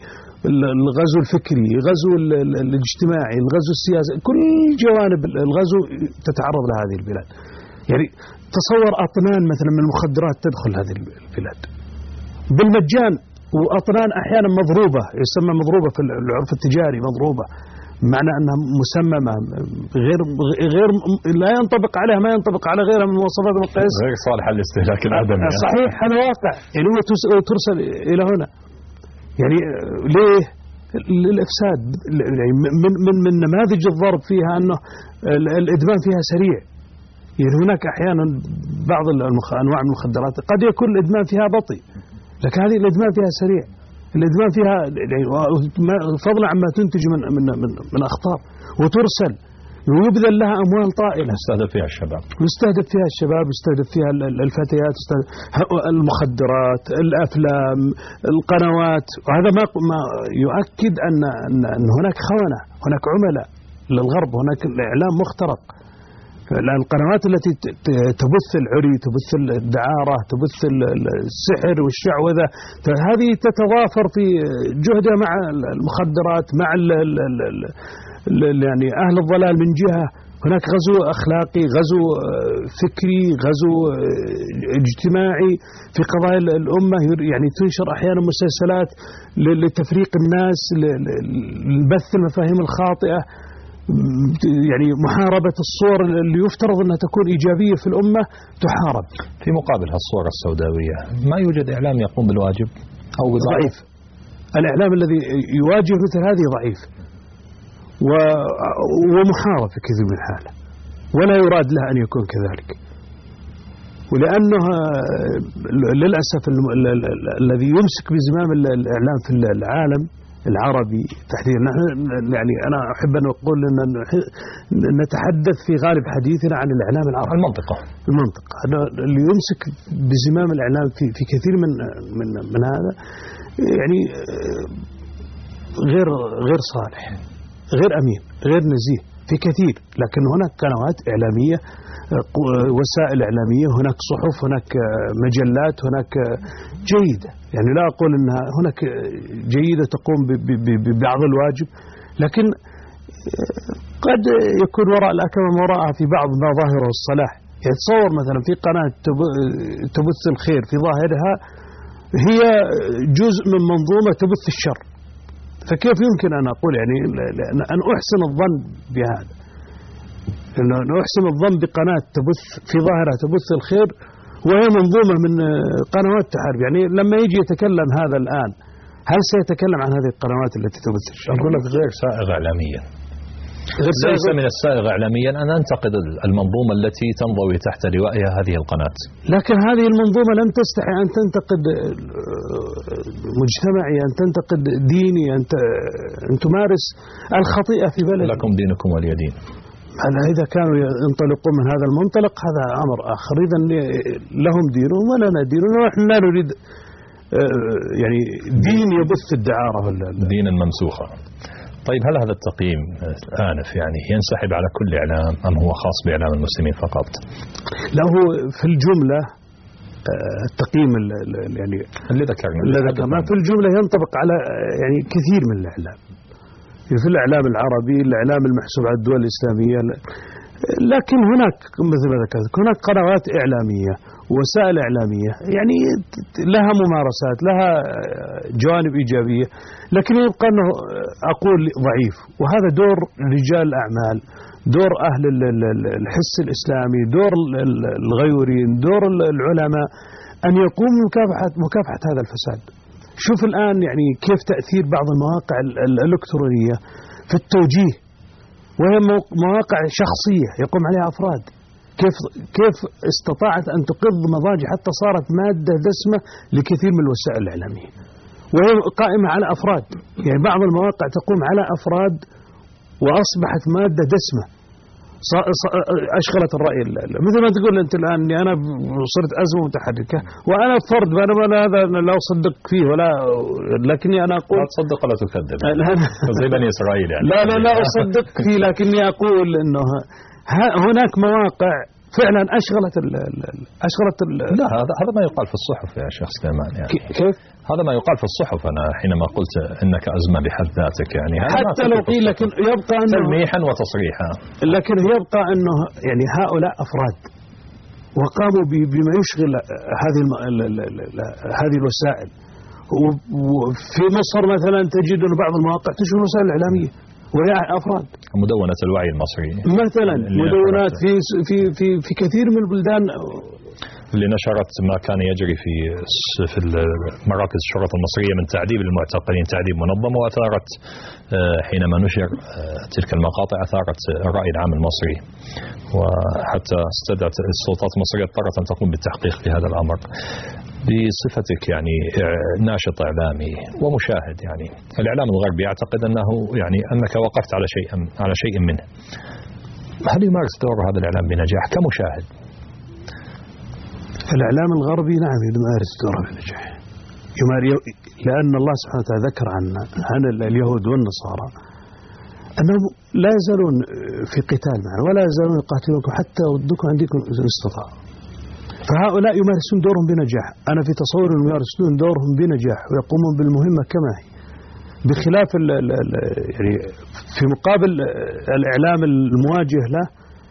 الغزو الفكري، الغزو الاجتماعي، الغزو السياسي، كل جوانب الغزو تتعرض لهذه البلاد. يعني تصور أطنان مثلا من المخدرات تدخل هذه البلاد بالمجان، وأطنان أحيانا مضروبة، يسمى مضروبة في العرف التجاري، مضروبة معنى أنها مسممة، غير غير لا ينطبق عليها ما ينطبق على غيرها من مواصفات المقياس، غير صالحة للاستهلاك الآدمي. صحيح، هذا واقع. يعني هو ترسل إلى هنا، يعني ليه؟ للإفساد. يعني من من من نماذج الضرب فيها أنه الإدمان فيها سريع. يعني هناك أحيانا بعض أنواع من المخدرات قد يكون الإدمان فيها بطيء، لكن هذه الإدمان فيها سريع. الإدمان فيها فضلا عما تنتج من من من, من أخطار، وترسل ويبذل لها أموال طائلة. يستهدف فيها الشباب، يستهدف فيها الشباب، يستهدف فيها الفتيات، المخدرات، الأفلام، القنوات. وهذا ما ما يؤكد أن أن هناك خونة، هناك عملاء للغرب، هناك الإعلام مخترق. القنوات التي تبث العري، تبث الدعارة، تبث السحر والشعوذة، هذه تتضافر في جهدها مع المخدرات، مع ال ال ال يعني أهل الضلال من جهة. هناك غزو أخلاقي، غزو فكري، غزو اجتماعي في قضايا الأمة. يعني تنشر أحيانا مسلسلات لتفريق الناس، لبث المفاهيم الخاطئة، يعني محاربة الصور اللي يفترض أنها تكون إيجابية في الأمة تحارب. في مقابلها الصورة السوداوية ما يوجد إعلام يقوم بالواجب أو ضعيف. الإعلام الذي يواجه مثل هذه ضعيف ومحارب في كثير من الحالة، ولا يراد له أن يكون كذلك. ولأنه للأسف الذي يمسك بزمام الإعلام في العالم العربي تحديدا، نحن يعني أنا أحب أن أقول أن نتحدث في غالب حديثنا عن الإعلام العربي، المنطقة المنطقة اللي يمسك بزمام الإعلام في في كثير من من من هذا يعني غير غير صالح، غير أمين، غير نزيه في كثير. لكن هناك قنوات إعلامية، وسائل إعلامية، هناك صحف، هناك مجلات، هناك جيدة. يعني لا أقول أنها هناك جيدة تقوم ببعض الواجب، لكن قد يكون وراء الأكمة وراءها في بعض مظاهره الصلاح. يعني تصور مثلا في قناة تبث الخير في ظاهرها هي جزء من منظومة تبث الشر، فكيف يمكن أن أقول يعني أن أحسن الظن بهذا، أن أحسن الظن بقناة تبث في ظاهرها تبث الخير وهي منظومة من قنوات تحارب؟ يعني لما يجي يتكلم هذا الآن، هل سيتكلم عن هذه القنوات التي تبث الشر؟ أقول لك غير سائغ إعلاميا، ليس من السائغ إعلاميا أن أنتقد المنظومة التي تنضوي تحت لوائها هذه القناة. لكن هذه المنظومة لم تستحي أن تنتقد مجتمعي، أن تنتقد ديني، أن تمارس الخطيئة في بلد. لكم دينكم ولي دين. هل إذا كانوا ينطلقون من هذا المنطلق هذا أمر آخر، إذا لهم دينهم ولنا ديننا، ونحن لا نريد يعني دين يبث الدعارة دينا ممسوخا. طيب هل هذا التقييم آنف يعني ينسحب على كل إعلام أم هو خاص بإعلام المسلمين فقط؟ لا، هو في الجملة التقييم يعني اللي ذكرنا ذكرنا في الجملة ينطبق على يعني كثير من الإعلام، في الإعلام العربي، الإعلام المحسوب على الدول الإسلامية. لكن هناك مثل ما ذكرت هناك قنوات إعلامية ووسائل إعلامية يعني لها ممارسات، لها جوانب إيجابية، لكن يبقى أنه أقول ضعيف. وهذا دور رجال الأعمال، دور أهل الحس الإسلامي، دور الغيورين، دور العلماء أن يقوم بمكافحة مكافحة هذا الفساد. شوف الآن يعني كيف تأثير بعض المواقع الإلكترونية في التوجيه، وهي مواقع شخصية يقوم عليها أفراد، كيف كيف استطاعت أن تقض مضاجع حتى صارت مادة دسمة لكثير من الوسائل الإعلامية، وهي قائمة على أفراد. يعني بعض المواقع تقوم على أفراد وأصبحت مادة دسمة أشغلت الرأي. مثل ما تقول أنت الآن أني أنا صرت أزمة متحركة وأنا فرد، وأنا ولا هذا لا أصدق فيه ولا، لكني أنا أقول لا تصدق ولا تكذب زي بني إسرائيل يعني. لا لا لا أصدق فيه، لكني أقول أنه هناك مواقع فعلا أشغلت ال أشغلت ال لا، هذا هذا ما يقال في الصحف يا شيخ سليمان يعني. كيف؟ هذا ما يقال في الصحف. أنا حينما قلت إنك أزمة بحد ذاتك يعني حتى لو قيل، لكن يبقى أنه تلميحا وتصريحا، لكن يبقى أنه يعني هؤلاء أفراد وقاموا بما يشغل هذه هذه الوسائل. وفي مصر مثلا تجد أن بعض المواقع تشغل الوسائل الإعلامية وهي أفراد. مدونة الوعي المصري مثلا، مدونات في في في في كثير من البلدان اللي نشرت ما كان يجري في في مراكز الشرطة المصرية من تعذيب المعتقلين تعذيب منظم، وأثارت حينما نشر تلك المقاطع أثارت الرأي العام المصري، وحتى استدعت السلطات المصرية اضطرت أن تقوم بالتحقيق في هذا الأمر. بصفتك يعني ناشط إعلامي ومشاهد، يعني الإعلام الغربي يعتقد أنه يعني أنك وقفت على شيء على شيء منه. هل يمارس دور هذا الإعلام بنجاح كمشاهد؟ الإعلام الغربي نعم يمارس دوره بنجاح، لأن الله سبحانه وتعالى ذكر عن عن اليهود والنصارى أنهم لا يزالون في قتال معنا ولا يزالون يقاتلونكم حتى ودكم عندكم إن استطاعوا. فهؤلاء يمارسون دورهم بنجاح. أنا في تصور أنهم يمارسون دورهم بنجاح ويقومون بالمهمة كما هي، بخلاف ال ال يعني في مقابل الإعلام المواجه له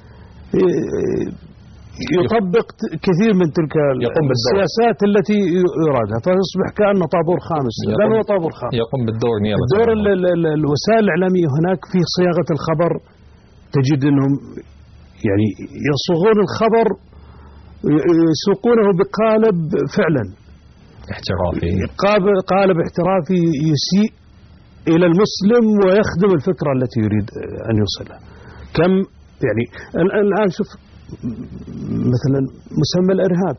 يطبق كثير من تلك السياسات التي يرادها، فيصبح كأنه طابور خامس. لا هو طابور خامس، يقوم بالدور نيابة. دور الوسائل الإعلامية هناك في صياغة الخبر، تجد أنهم يعني يصوغون الخبر يسوقونه بقالب فعلا احترافي، قالب احترافي يسيء إلى المسلم ويخدم الفكرة التي يريد أن يوصلها. كم يعني الآن شوف مثلا مسمى الإرهاب،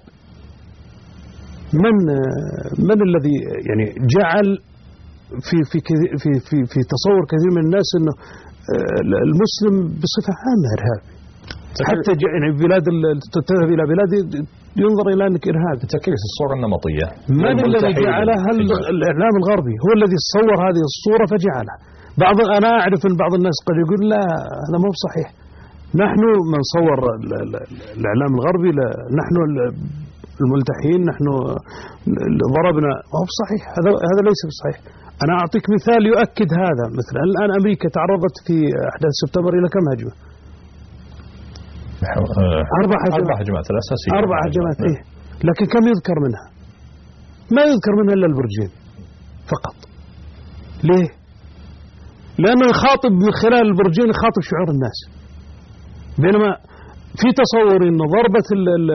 من من الذي يعني جعل في في في في في تصور كثير من الناس انه المسلم بصفة عامة إرهابي، حتى يعني بلاد تذهب إلى بلاد ينظر إلى أنك إرهابي. تكريس الصورة النمطية. من الذي جعلها؟ الإعلام الغربي هو الذي صور هذه الصورة فجعلها. بعض أنا أعرف أن بعض الناس قد يقول لا هذا مو صحيح، نحن من صور الإعلام الغربي، نحن الملتحين، نحن ضربنا. هو صحيح، هذا هذا ليس بصحيح. أنا أعطيك مثال يؤكد هذا. مثلا الآن أمريكا تعرضت في أحداث سبتمبر إلى كم هجمة؟ أربع هجمات. أربع هجمات الأساسية. أربع هجمات إيه، لكن كم يذكر منها؟ ما يذكر منها إلا البرجين فقط. ليه؟ لأنه يخاطب من خلال البرجين، يخاطب شعور الناس، بينما في تصوري أن ضربة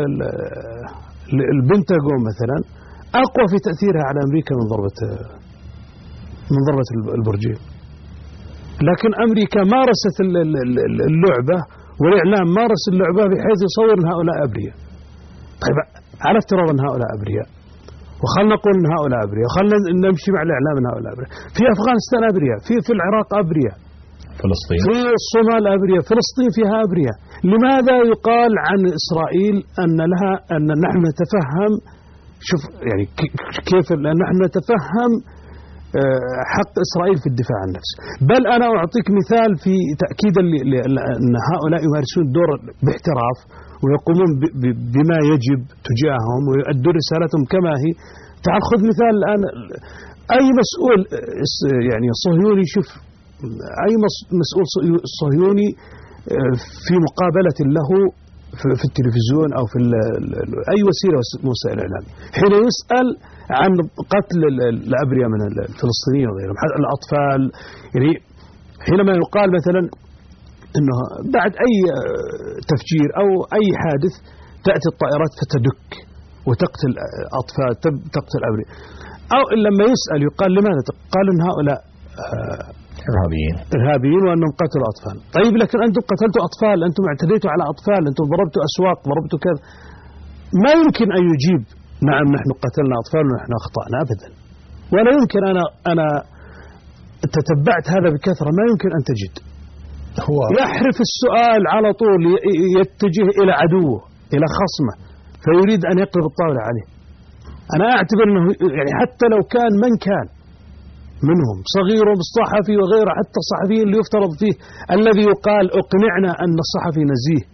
البنتاغون مثلا أقوى في تأثيرها على أمريكا من ضربة من ضربة البرجين. لكن أمريكا مارست اللعبة والإعلام مارس اللعبة بحيث يصور أن هؤلاء أبرياء. طيب على افتراض أن هؤلاء أبرياء، وخلنا نقول أن هؤلاء أبرياء، وخلنا نمشي مع الإعلام أن هؤلاء أبرياء. في أفغانستان أبرياء، في في العراق أبرياء، فلسطين، في الصومال أبرياء، فلسطين فيها أبرياء. لماذا يقال عن إسرائيل أن لها أن نحن نتفهم، شوف يعني كيف نحن نتفهم حق إسرائيل في الدفاع عن النفس. بل أنا أعطيك مثال في تأكيد أن هؤلاء يمارسون الدور باحتراف ويقومون بما يجب تجاههم ويؤدون رسالتهم كما هي. تعال خذ مثال الآن، أي مسؤول يعني صهيوني، شوف أي مسؤول صهيوني في مقابلة له في التلفزيون أو في أي وسيلة من وسائل الإعلام حين يسأل عن قتل الأبرياء من الفلسطينيين وغيرهم، الأطفال، يعني حينما يقال مثلا أنه بعد أي تفجير أو أي حادث تأتي الطائرات فتدك وتقتل أطفال، تقتل أبرياء، أو لما يسأل يقال لماذا؟ قال إن هؤلاء إرهابيين إرهابيين وأنهم قتلوا أطفال. طيب لكن أنتم قتلتوا أطفال، أنتم اعتديتوا على أطفال، أنتم ضربتوا أسواق، ضربتوا كذا. ما يمكن أن يجيب نعم نحن قتلنا أطفال ونحن أخطأنا، أبدا. ولا يمكن. أنا أنا تتبعت هذا بكثرة، ما يمكن أن تجد. هو يحرف السؤال على طول، يتجه إلى عدوه، إلى خصمه، فيريد أن يقلب الطاولة عليه. أنا أعتبر أنه يعني حتى لو كان من كان منهم صغيرهم الصحفي وغيره، حتى الصحفي اللي يفترض فيه الذي يقال اقنعنا أن الصحفي نزيه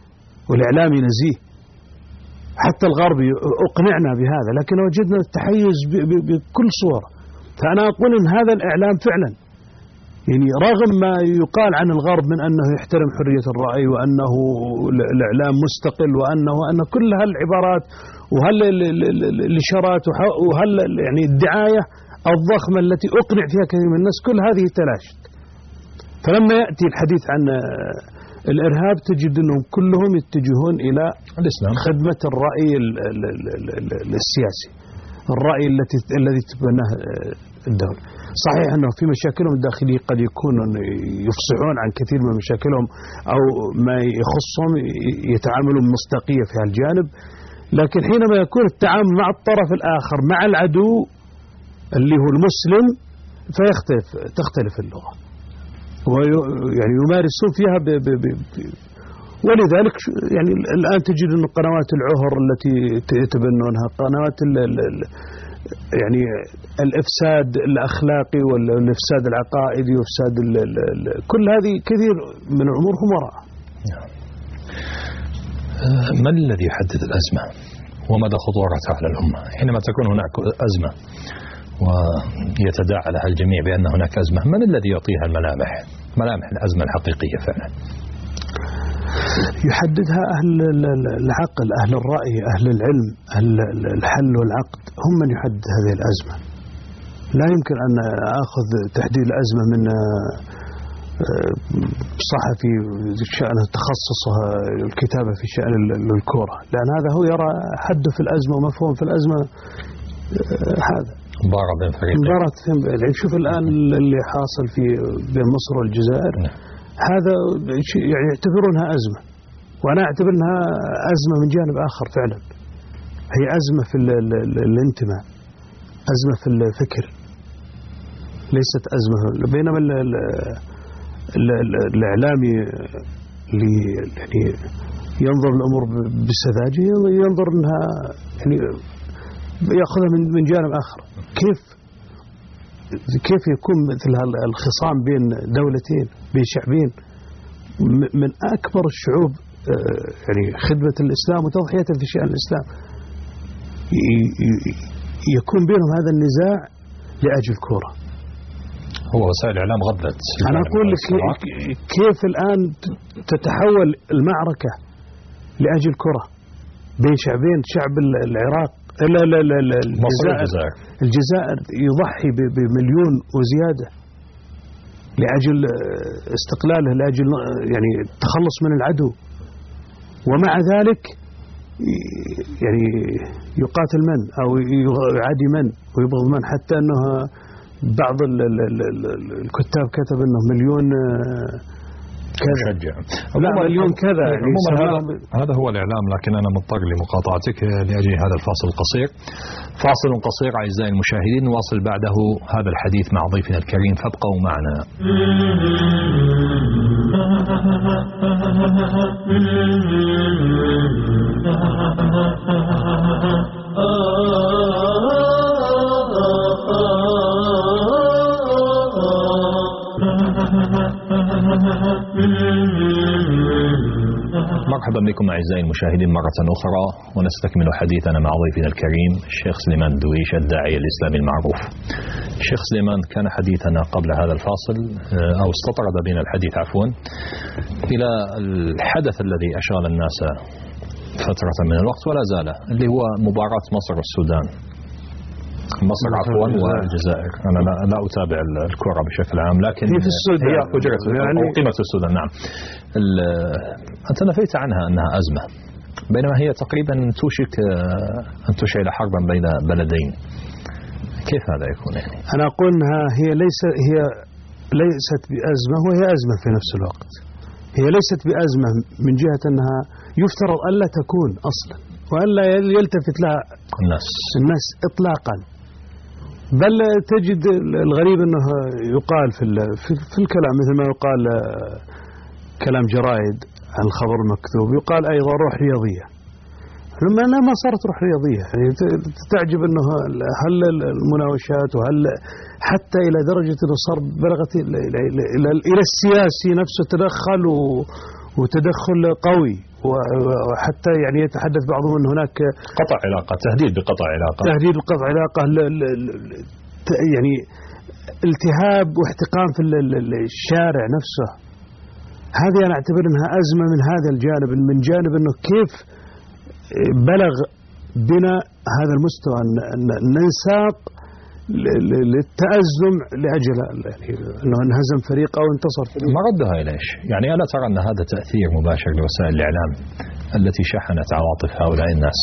والإعلامي نزيه، حتى الغربي أقنعنا بهذا، لكن وجدنا التحيز بكل صورة. فأنا أقول إن هذا الإعلام فعلا يعني رغم ما يقال عن الغرب من أنه يحترم حرية الرأي وأنه الإعلام مستقل وأنه أن كل هالعبارات وهالإشارات وهال يعني الدعاية الضخمة التي أقنع فيها كثير من الناس كل هذه تلاشت. فلما يأتي الحديث عن الإرهاب تجد أنهم كلهم يتجهون إلى الإسلام، خدمة الرأي السياسي، الرأي التي الذي تتبناه الدولة. صحيح أنه في مشاكلهم الداخلية قد يكونوا يفصحون عن كثير من مشاكلهم أو ما يخصهم يتعاملون بمصداقية في هالجانب، لكن حينما يكون التعامل مع الطرف الآخر مع العدو اللي هو المسلم فيختلف تختلف اللغة، ويعني يمارسون فيها ب ب ب ولذلك يعني الآن تجد أن قنوات العهر التي يتبنونها قنوات ال ال يعني الإفساد الأخلاقي والإفساد العقائدي وإفساد ال ال كل هذه كثير من أمورهم وراء. ما الذي يحدد الأزمة ومدى خطورتها على الأمة حينما تكون هناك أزمة ويتداعى لها الجميع بأن هناك أزمة؟ من الذي يعطيها الملامح ملامح الأزمة الحقيقية فعلا؟ يحددها أهل العقل، أهل الرأي، أهل العلم، أهل الحل والعقد، هم من يحدد هذه الأزمة. لا يمكن أن أخذ تحديد الأزمة من صحفي شأن تخصصه الكتابة في شأن الكورة، لأن هذا هو يرى حده في الأزمة ومفهوم في الأزمة هذا مباراة بين فريقين. مباراة يعني شوف الآن اللي حاصل في بين مصر والجزائر، هذا يعني يعتبرونها أزمة، وأنا أعتبر أنها أزمة من جانب آخر فعلا. هي أزمة في الانتماء، أزمة في الفكر، ليست أزمة. بينما الإعلامي اللي يعني ينظر الأمور بسذاجة ينظر أنها يعني يأخذها من من جانب آخر. كيف كيف يكون مثل الخصام بين دولتين بين شعبين من أكبر الشعوب يعني خدمة الإسلام وتضحيته في شأن الإسلام، يكون بينهم هذا النزاع لأجل كرة؟ هو وسائل الإعلام غضت. أنا أقول لك كيف الآن تتحول المعركة لأجل كرة بين شعبين، شعب العراق لا لا لا لا الجزائر الجزائر يضحي بمليون وزيادة لأجل استقلاله، لأجل يعني التخلص من العدو، ومع ذلك يعني يقاتل من أو يعادي من ويبغض من، حتى أنه بعض الكتاب كتب أنه مليون كذا مشجع لا مليون كذا يعني هذا, هذا هو الإعلام. لكن أنا مضطر لمقاطعتك لأجل هذا الفاصل القصير. فاصل قصير أعزائي المشاهدين، نواصل بعده هذا الحديث مع ضيفنا الكريم، فابقوا معنا. مرحبا بكم أعزائي المشاهدين مرة أخرى، ونستكمل حديثنا مع ضيفنا الكريم الشيخ سليمان الدويش الداعية الإسلامي المعروف. الشيخ سليمان، كان حديثنا قبل هذا الفاصل أو استطرد بنا الحديث عفوا إلى الحدث الذي أشغل الناس فترة من الوقت ولا زال، اللي هو مباراة مصر والسودان، مصر عفوا والجزائر. أنا لا, لا أتابع الكرة بشكل عام، لكن هي في السودان هي أجرت يعني قيمة السودان. نعم، أنت نفيت عنها أنها أزمة، بينما هي تقريبا توشك أن تشعل حربا بين بلدين. كيف هذا يكون يعني؟ أنا أقول أنها هي ليس هي ليست بأزمة وهي أزمة في نفس الوقت. هي ليست بأزمة من جهة أنها يفترض ألا تكون أصلا وألا يلتفت لها الناس الناس إطلاقا، بل تجد الغريب أنه يقال في في الكلام مثل ما يقال كلام جرائد عن الخبر المكذوب، يقال أيضا روح رياضية، لما أنها ما صارت روح رياضية. يعني تعجب أنه هل المناوشات وهل حتى إلى درجة أنه صار بلغت إلى إلى السياسي نفسه تدخل وتدخل قوي، وحتى يعني يتحدث بعضهم أن هناك قطع علاقة، تهديد بقطع علاقة، تهديد بقطع علاقة، يعني التهاب واحتقان في الشارع نفسه. هذه أنا أعتبر أنها أزمة من هذا الجانب، من جانب أنه كيف بلغ بنا هذا المستوى أن ننساق للتأزم لأجل يعني أنه انهزم فريق أو انتصر فريق. مردها إلى إيش؟ يعني ألا ترى أن هذا تأثير مباشر لوسائل الإعلام التي شحنت عواطف هؤلاء الناس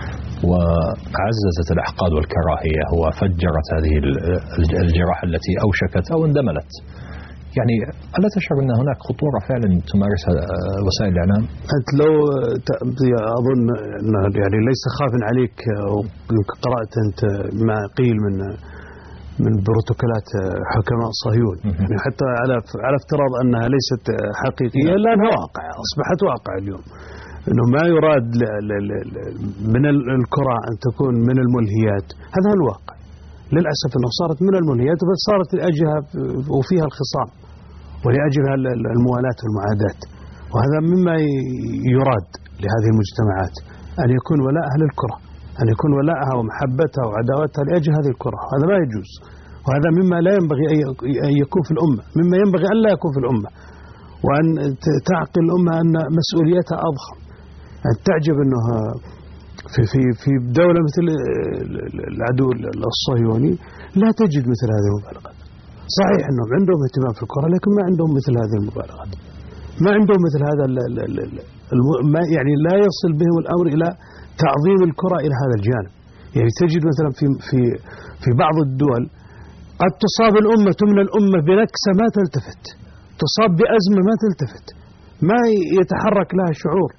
وعززت الأحقاد والكراهية وفجرت هذه الجراح التي أوشكت أو اندملت؟ يعني ألا تشعر أن هناك خطورة فعلا تمارسها وسائل الإعلام؟ أنت لو أظن يعني ليس خاف عليك، قرأت أنت ما قيل من من بروتوكولات حكماء صهيون، يعني حتى على على افتراض أنها ليست حقيقية إلا أنها واقع، أصبحت واقع اليوم، أنه ما يراد من الكرة أن تكون من الملهيات. هذا هو الواقع للأسف، أنه صارت من الملهيات بل صارت لأجلها وفيها الخصام ولأجلها الموالاة والمعاداة. وهذا مما يراد لهذه المجتمعات، أن يكون ولاءها للكرة، أن يكون ولاءها ومحبتها وعداوتها لأجل هذه الكرة. هذا ما يجوز، وهذا مما لا ينبغي أن يكون في الأمة، مما ينبغي أن لا يكون في الأمة، وأن تعقل الأمة أن مسؤوليتها أضخم. أن تعجب أنه في في في دولة مثل العدو الصهيوني لا تجد مثل هذه المبالغات. صحيح أنهم عندهم اهتمام في الكرة، لكن ما عندهم مثل هذه المبالغات، ما عندهم مثل هذا ما يعني لا يصل بهم الأمر إلى تعظيم الكرة إلى هذا الجانب. يعني تجد مثلا في في في بعض الدول قد تصاب الأمة من الأمة بنكسة ما تلتفت، تصاب بأزمة ما تلتفت، ما يتحرك لها شعور.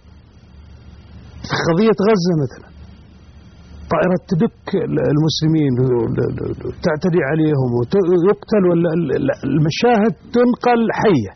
في قضية غزة مثلا طائرة تدك المسلمين تعتدي عليهم ويقتل، والمشاهد تنقل حية،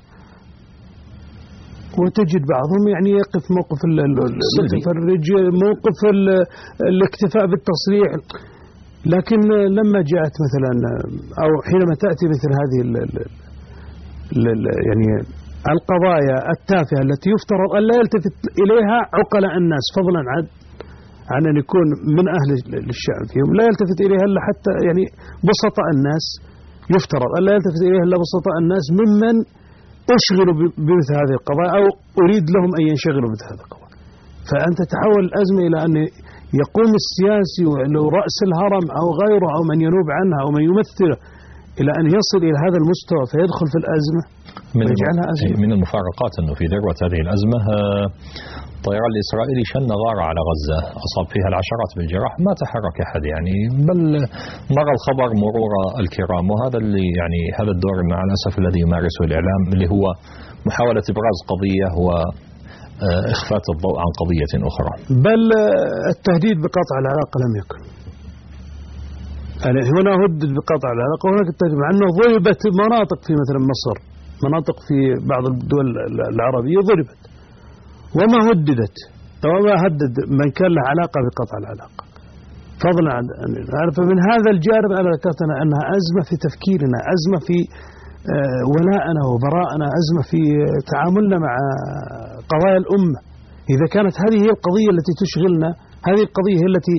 وتجد بعضهم يعني يقف موقف المتفرج، موقف الاكتفاء بالتصريح. لكن لما جاءت مثلا أو حينما تأتي مثل هذه ال ال يعني القضايا التافهة التي يفترض أن لا يلتفت إليها عقلاء الناس، فضلا عن عن أن يكون من أهل الشعب فيهم، لا يلتفت إليها إلا حتى يعني بسطاء الناس، يفترض أن لا يلتفت إليها إلا بسطاء الناس ممن أشغلوا بمثل هذه القضايا أو أريد لهم أن ينشغلوا بمثل هذه القضايا. فأنت تحول الأزمة إلى أن يقوم السياسي ولو رأس الهرم أو غيره أو من ينوب عنها أو من يمثله إلى أن يصل إلى هذا المستوى فيدخل في الأزمة ويجعلها أزمة. من المفارقات أنه في ذروة هذه الأزمة الطيران الإسرائيلي شن غارة على غزة أصاب فيها العشرات بالجراح، ما تحرك أحد يعني، بل مر الخبر مرور الكرام. وهذا اللي يعني هذا الدور مع الأسف الذي يمارسه الإعلام، اللي هو محاولة إبراز قضية وإخفاء الضوء عن قضية أخرى. بل التهديد بقطع العلاقة لم يكن. يعني هنا هدد بقطع العلاقة، وهناك التهديد، مع أنه ضربت مناطق في مثلا مصر، مناطق في بعض الدول العربية ضربت وما هددت، وما هدد من كان له علاقة بقطع العلاقة. فضلا عن فمن هذا الجانب أنا ذكرت أنها أزمة في تفكيرنا، أزمة في ولائنا وبراءنا، أزمة في تعاملنا مع قضايا الأمة. إذا كانت هذه هي القضية التي تشغلنا، هذه القضية هي التي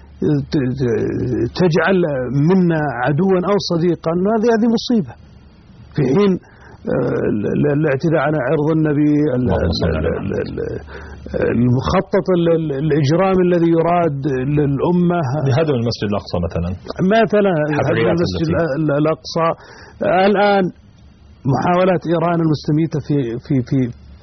تجعل منا عدوا أو صديقا، هذه هذه مصيبة. في حين الاعتداء على عرض النبي، المخطط الإجرام الذي يراد للأمة، بهدم المسجد الأقصى مثلا مثلا هدم المسجد الأقصى، الآن محاولات إيران المستميتة في في في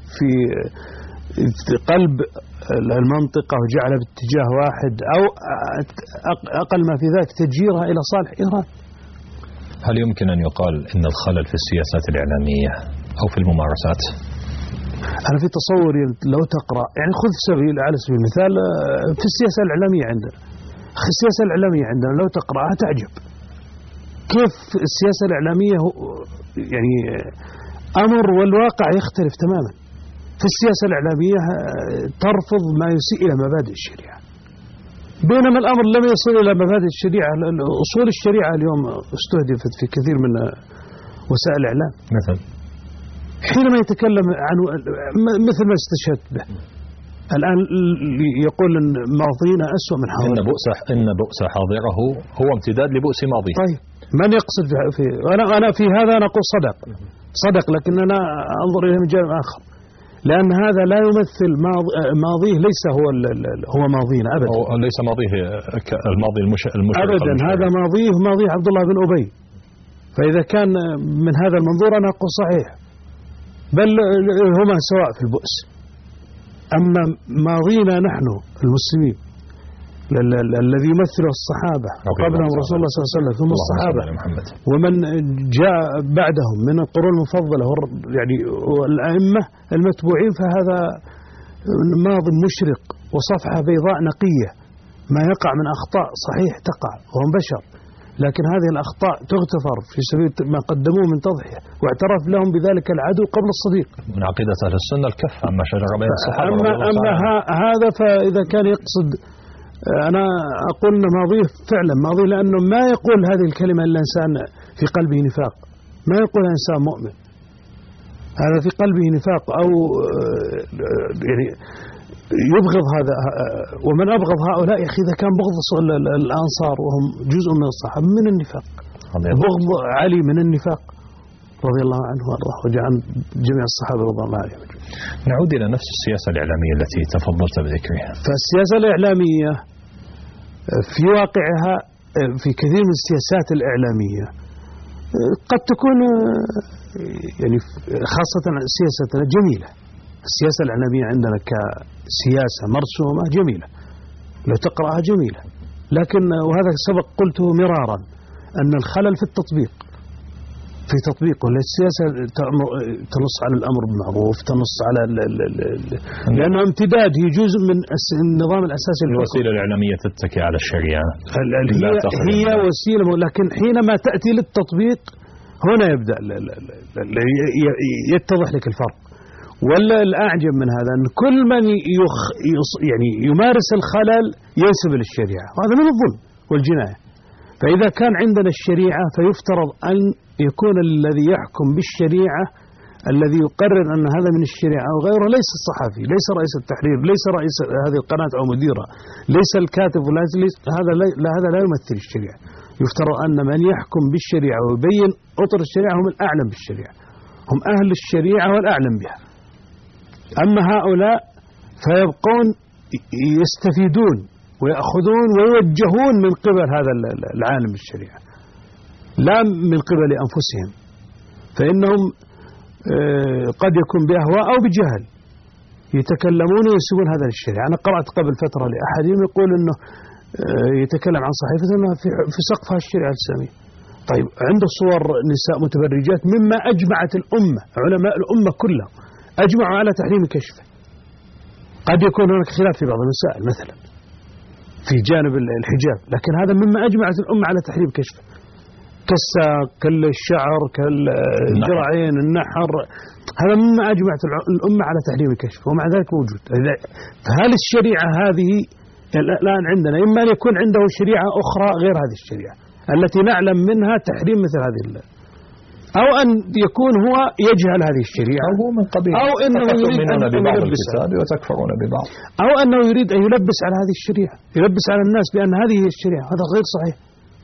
في قلب المنطقة وجعلها باتجاه واحد أو أقل ما في ذلك تجيرها إلى صالح إيران. هل يمكن أن يقال إن الخلل في السياسات الإعلامية أو في الممارسات؟ أنا في تصوري لو تقرأ يعني خذ سبيل على سبيل المثال في السياسة الإعلامية عندنا، السياسة الإعلامية عندنا لو تقرأها تعجب كيف السياسة الإعلامية يعني أمر والواقع يختلف تماما. في السياسة الإعلامية ترفض ما يسيء إلى مبادئ الشريعة، بينما الأمر لم يصل إلى مبادئ الشريعة. أصول الشريعة اليوم استهدفت في كثير من وسائل الإعلام. مثلا حينما يتكلم عن مثل ما استشهدت به الآن يقول إن ماضينا أسوأ من حاضره. إن بؤس إن بؤس حاضره هو امتداد لبؤس ماضيه. طيب من يقصد في أنا أنا في هذا أنا أقول صدق صدق لكن أنا أنظر إليه من جانب آخر، لأن هذا لا يمثل ماضي ماضيه ليس هو هو ماضينا أبدا. هو ليس ماضيه الماضي المشرق أبدا، هذا ماضيه ماضي عبد الله بن أبي. فإذا كان من هذا المنظور أنا أقول صحيح، بل هما سواء في البؤس. أما ماضينا نحن المسلمين الذي يمثل الصحابة قبلهم رسول الله صلى الله عليه وسلم ثم الصحابة ومن جاء بعدهم من القرون المفضلة يعني والأئمة المتبوعين، فهذا ماض مشرق وصفحة بيضاء نقية. ما يقع من أخطاء صحيح تقع وهم بشر، لكن هذه الأخطاء تغتفر في سبيل ما قدموه من تضحية واعترف لهم بذلك العدو قبل الصديق. من عقيدة أهل السنة الكف عما شجر بين الصحابة. أما, أما هذا فإذا كان يقصد، أنا أقول أن ماضيه فعلا ماضيه، لأنه ما يقول هذه الكلمة إلا إنسان في قلبه نفاق، ما يقول إنسان مؤمن. هذا في قلبه نفاق أو يعني يبغض هذا. ومن أبغض هؤلاء يا أخي إذا كان بغض الأنصار وهم جزء من الصحابة من النفاق، بغض علي من النفاق رضي الله عنه وارضاه وجعل جميع الصحابة رضي الله عنهم. نعود إلى نفس السياسة الإعلامية التي تفضلت بذكرها. فالسياسة الإعلامية في واقعها في كثير من السياسات الإعلامية قد تكون يعني خاصة سياستنا جميلة. السياسة الإعلامية عندنا كسياسة مرسومة جميلة لو تقرأها جميلة، لكن وهذا سبق قلته مرارا أن الخلل في التطبيق في تطبيقه. السياسة تنص على الأمر بالمعروف، تنص على ال ال ال لأنه امتداد، هي جزء من النظام الأساسي. الوسيلة الإعلامية تتكي على الشريعة، هي, هي وسيلة، لكن حينما تأتي للتطبيق هنا يبدأ يتضح لك الفرق. ولا الأعجب من هذا أن كل من يخ يعني يمارس الخلل ينسب للشريعة، وهذا من الظلم والجناية. فإذا كان عندنا الشريعة فيفترض أن يكون الذي يحكم بالشريعة الذي يقرر أن هذا من الشريعة أو غيره ليس الصحفي، ليس رئيس التحرير، ليس رئيس هذه القناة أو مديرها، ليس الكاتب، ليس هذا لا هذا لا يمثل الشريعة. يفترض أن من يحكم بالشريعة ويبين أطر الشريعة هم الأعلم بالشريعة، هم أهل الشريعة والأعلم بها. أما هؤلاء فيبقون يستفيدون ويأخذون ويوجهون من قبل هذا العالم بالشريعة لا من قبل أنفسهم، فإنهم قد يكون بأهواء أو بجهل يتكلمون ويسيبون هذا للشريعة. أنا قرأت قبل فترة لأحدهم يقول أنه يتكلم عن صحيفة أنها في سقفها الشريعة الإسلامية. طيب عنده صور نساء متبرجات مما أجمعت الأمة، علماء الأمة كلها أجمعوا على تحريم كشفه. قد يكون هناك خلاف في بعض المسائل مثلا في جانب الحجاب، لكن هذا مما أجمعت الأمة على تحريم كشفه، كالساق كالشعر كالذراعين النحر، هذا مما أجمعت الأمة على تحريم كشفه ومع ذلك موجود. فهل الشريعة هذه الآن عندنا إما أن يكون عنده شريعة أخرى غير هذه الشريعة التي نعلم منها تحريم مثل هذه الله، أو أن يكون هو يجهل هذه الشريعة، أو من قبيل أو أنه يريد أن ببعض الكتاب وتكفرون ببعض، أو أنه يريد أن يلبس على هذه الشريعة، يلبس على الناس بأن هذه هي الشريعة. هذا غير صحيح،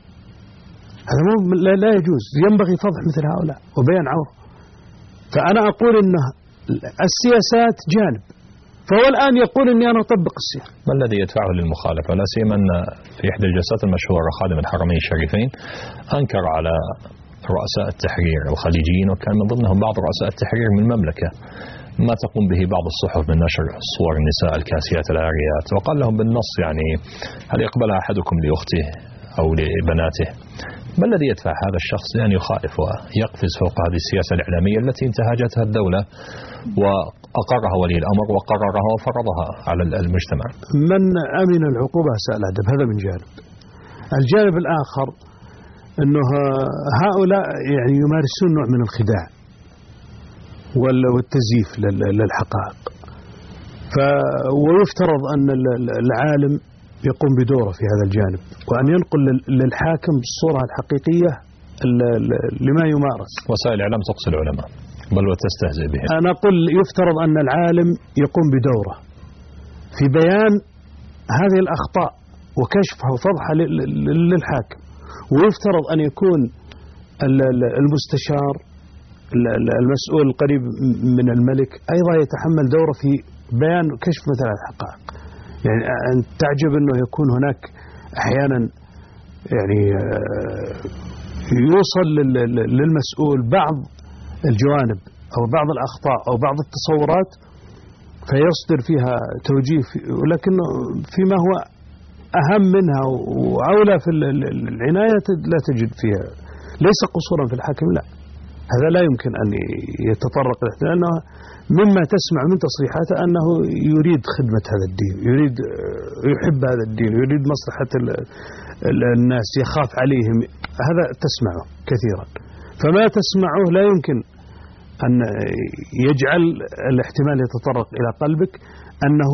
هذا لا, لا يجوز. ينبغي فضح مثل هؤلاء وبيان عوره. فأنا أقول أن السياسات جانب، فهو الآن يقول أني أنا أطبق السياسة. ما الذي يدفعه للمخالفة؟ لا سيما أن في إحدى الجلسات المشهورة خادم الحرمين الشريفين أنكر على رؤساء التحرير الخليجيين، وكان من ضمنهم بعض رؤساء التحرير من المملكة، ما تقوم به بعض الصحف من نشر صور النساء الكاسيات العاريات، وقال لهم بالنص يعني هل يقبلها أحدكم لأخته أو لبناته؟ ما الذي يدفع هذا الشخص لأن يخالف ويقفز فوق هذه السياسة الإعلامية التي انتهجتها الدولة وأقرها ولي الأمر وقررها وفرضها على المجتمع؟ من أمن العقوبة سأل أدب، هذا من جانب. الجانب الآخر أنه هؤلاء يعني يمارسون نوع من الخداع والتزييف للحقائق، ويفترض أن العالم يقوم بدوره في هذا الجانب وأن ينقل للحاكم الصورة الحقيقية لما يمارس. وسائل الإعلام تقصي العلماء. بل وتستهزئ بهم. أنا أقول يفترض أن العالم يقوم بدوره في بيان هذه الأخطاء وكشفها وفضحها للحاكم، ويفترض أن يكون المستشار المسؤول القريب من الملك أيضا يتحمل دوره في بيان وكشف مثل الحقائق. يعني أن تعجب أنه يكون هناك أحيانا يعني يوصل للمسؤول بعض الجوانب أو بعض الأخطاء أو بعض التصورات فيصدر فيها توجيه، ولكنه فيما هو أهم منها وأولى في العناية لا تجد فيها، ليس قصورا في الحاكم، لا، هذا لا يمكن أن يتطرق له، لأنه مما تسمع من تصريحاته أنه يريد خدمة هذا الدين، يريد يحب هذا الدين، يريد مصلحة الناس، يخاف عليهم، هذا تسمعه كثيرا. فما تسمعه لا يمكن أن يجعل الاحتمال يتطرق إلى قلبك أنه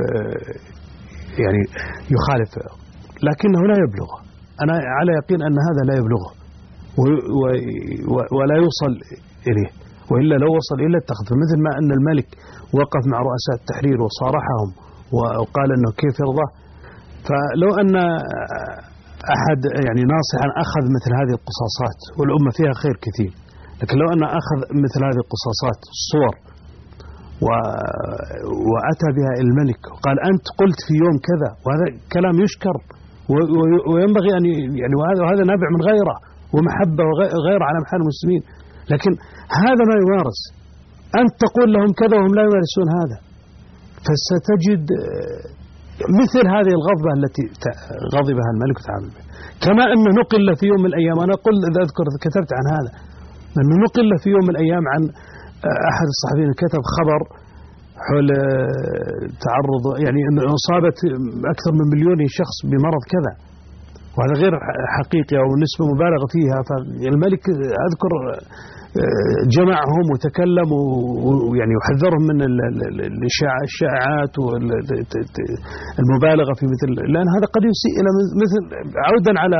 يعني يخالف، لكنه لا يبلغه. أنا على يقين أن هذا لا يبلغه ولا يوصل إليه، وإلا لو وصل إلى اتخذ. مثل ما أن الملك وقف مع رؤساء التحرير وصارحهم وقال أنه كيف يرضى، فلو أن أحد يعني ناصحا أخذ مثل هذه القصاصات والأمة فيها خير كثير، لكن لو أن أخذ مثل هذه القصاصات الصور وأتى بها الملك وقال أنت قلت في يوم كذا، وهذا كلام يشكر وينبغي أن يعني وهذا نابع من غيره ومحبة وغير على محل المسلمين، لكن هذا ما يمارس. أنت تقول لهم كذا وهم لا يمارسون هذا، فستجد مثل هذه الغضبة التي غضبها الملك وتعامل بها. كما أنه نقل في يوم من الأيام، أنا أقول إذا أذكر كتبت عن هذا، أنه نقل في يوم من الأيام عن أحد الصحفيين كتب خبر حول تعرض يعني أن أصابت أكثر من مليون شخص بمرض كذا، وهذا غير حقيقي أو نسبة مبالغة فيها. فالملك أذكر جمعهم وتكلم ويعني يحذرهم من الشائعات والمبالغة في مثل، لأن هذا قد يسيء إلى مثل عودا على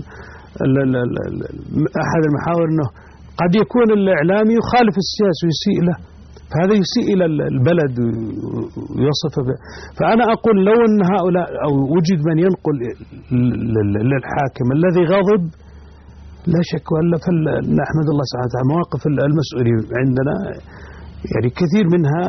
أحد المحاور أنه قد يكون الإعلامي يخالف السياسة ويسيء له، فهذا يسيء إلى البلد ويصف به. فأنا أقول لو أن هؤلاء أو وجد من ينقل للحاكم الذي غضب، لا شك ولا فنحمد الله سبحانه وتعالى مواقف المسؤولين عندنا يعني كثير منها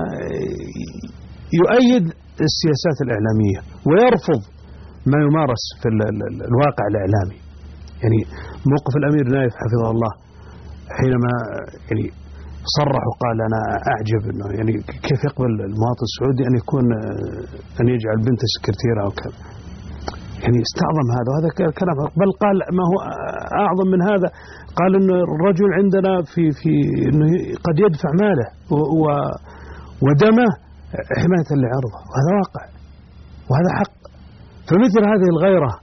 يؤيد السياسات الإعلامية ويرفض ما يمارس في الواقع الإعلامي. يعني موقف الأمير نايف حفظه الله حينما يعني صرح وقال أنا أعجب إنه يعني كيف يقبل المواطن السعودي أن يكون أن يجعل بنته سكرتيرة أو كذا، يعني استعظم هذا وهذا كلام. بل قال ما هو أعظم من هذا، قال إنه الرجل عندنا في في إنه قد يدفع ماله ودمه حماية لعرضه، وهذا واقع وهذا حق. فمثل هذه الغيرة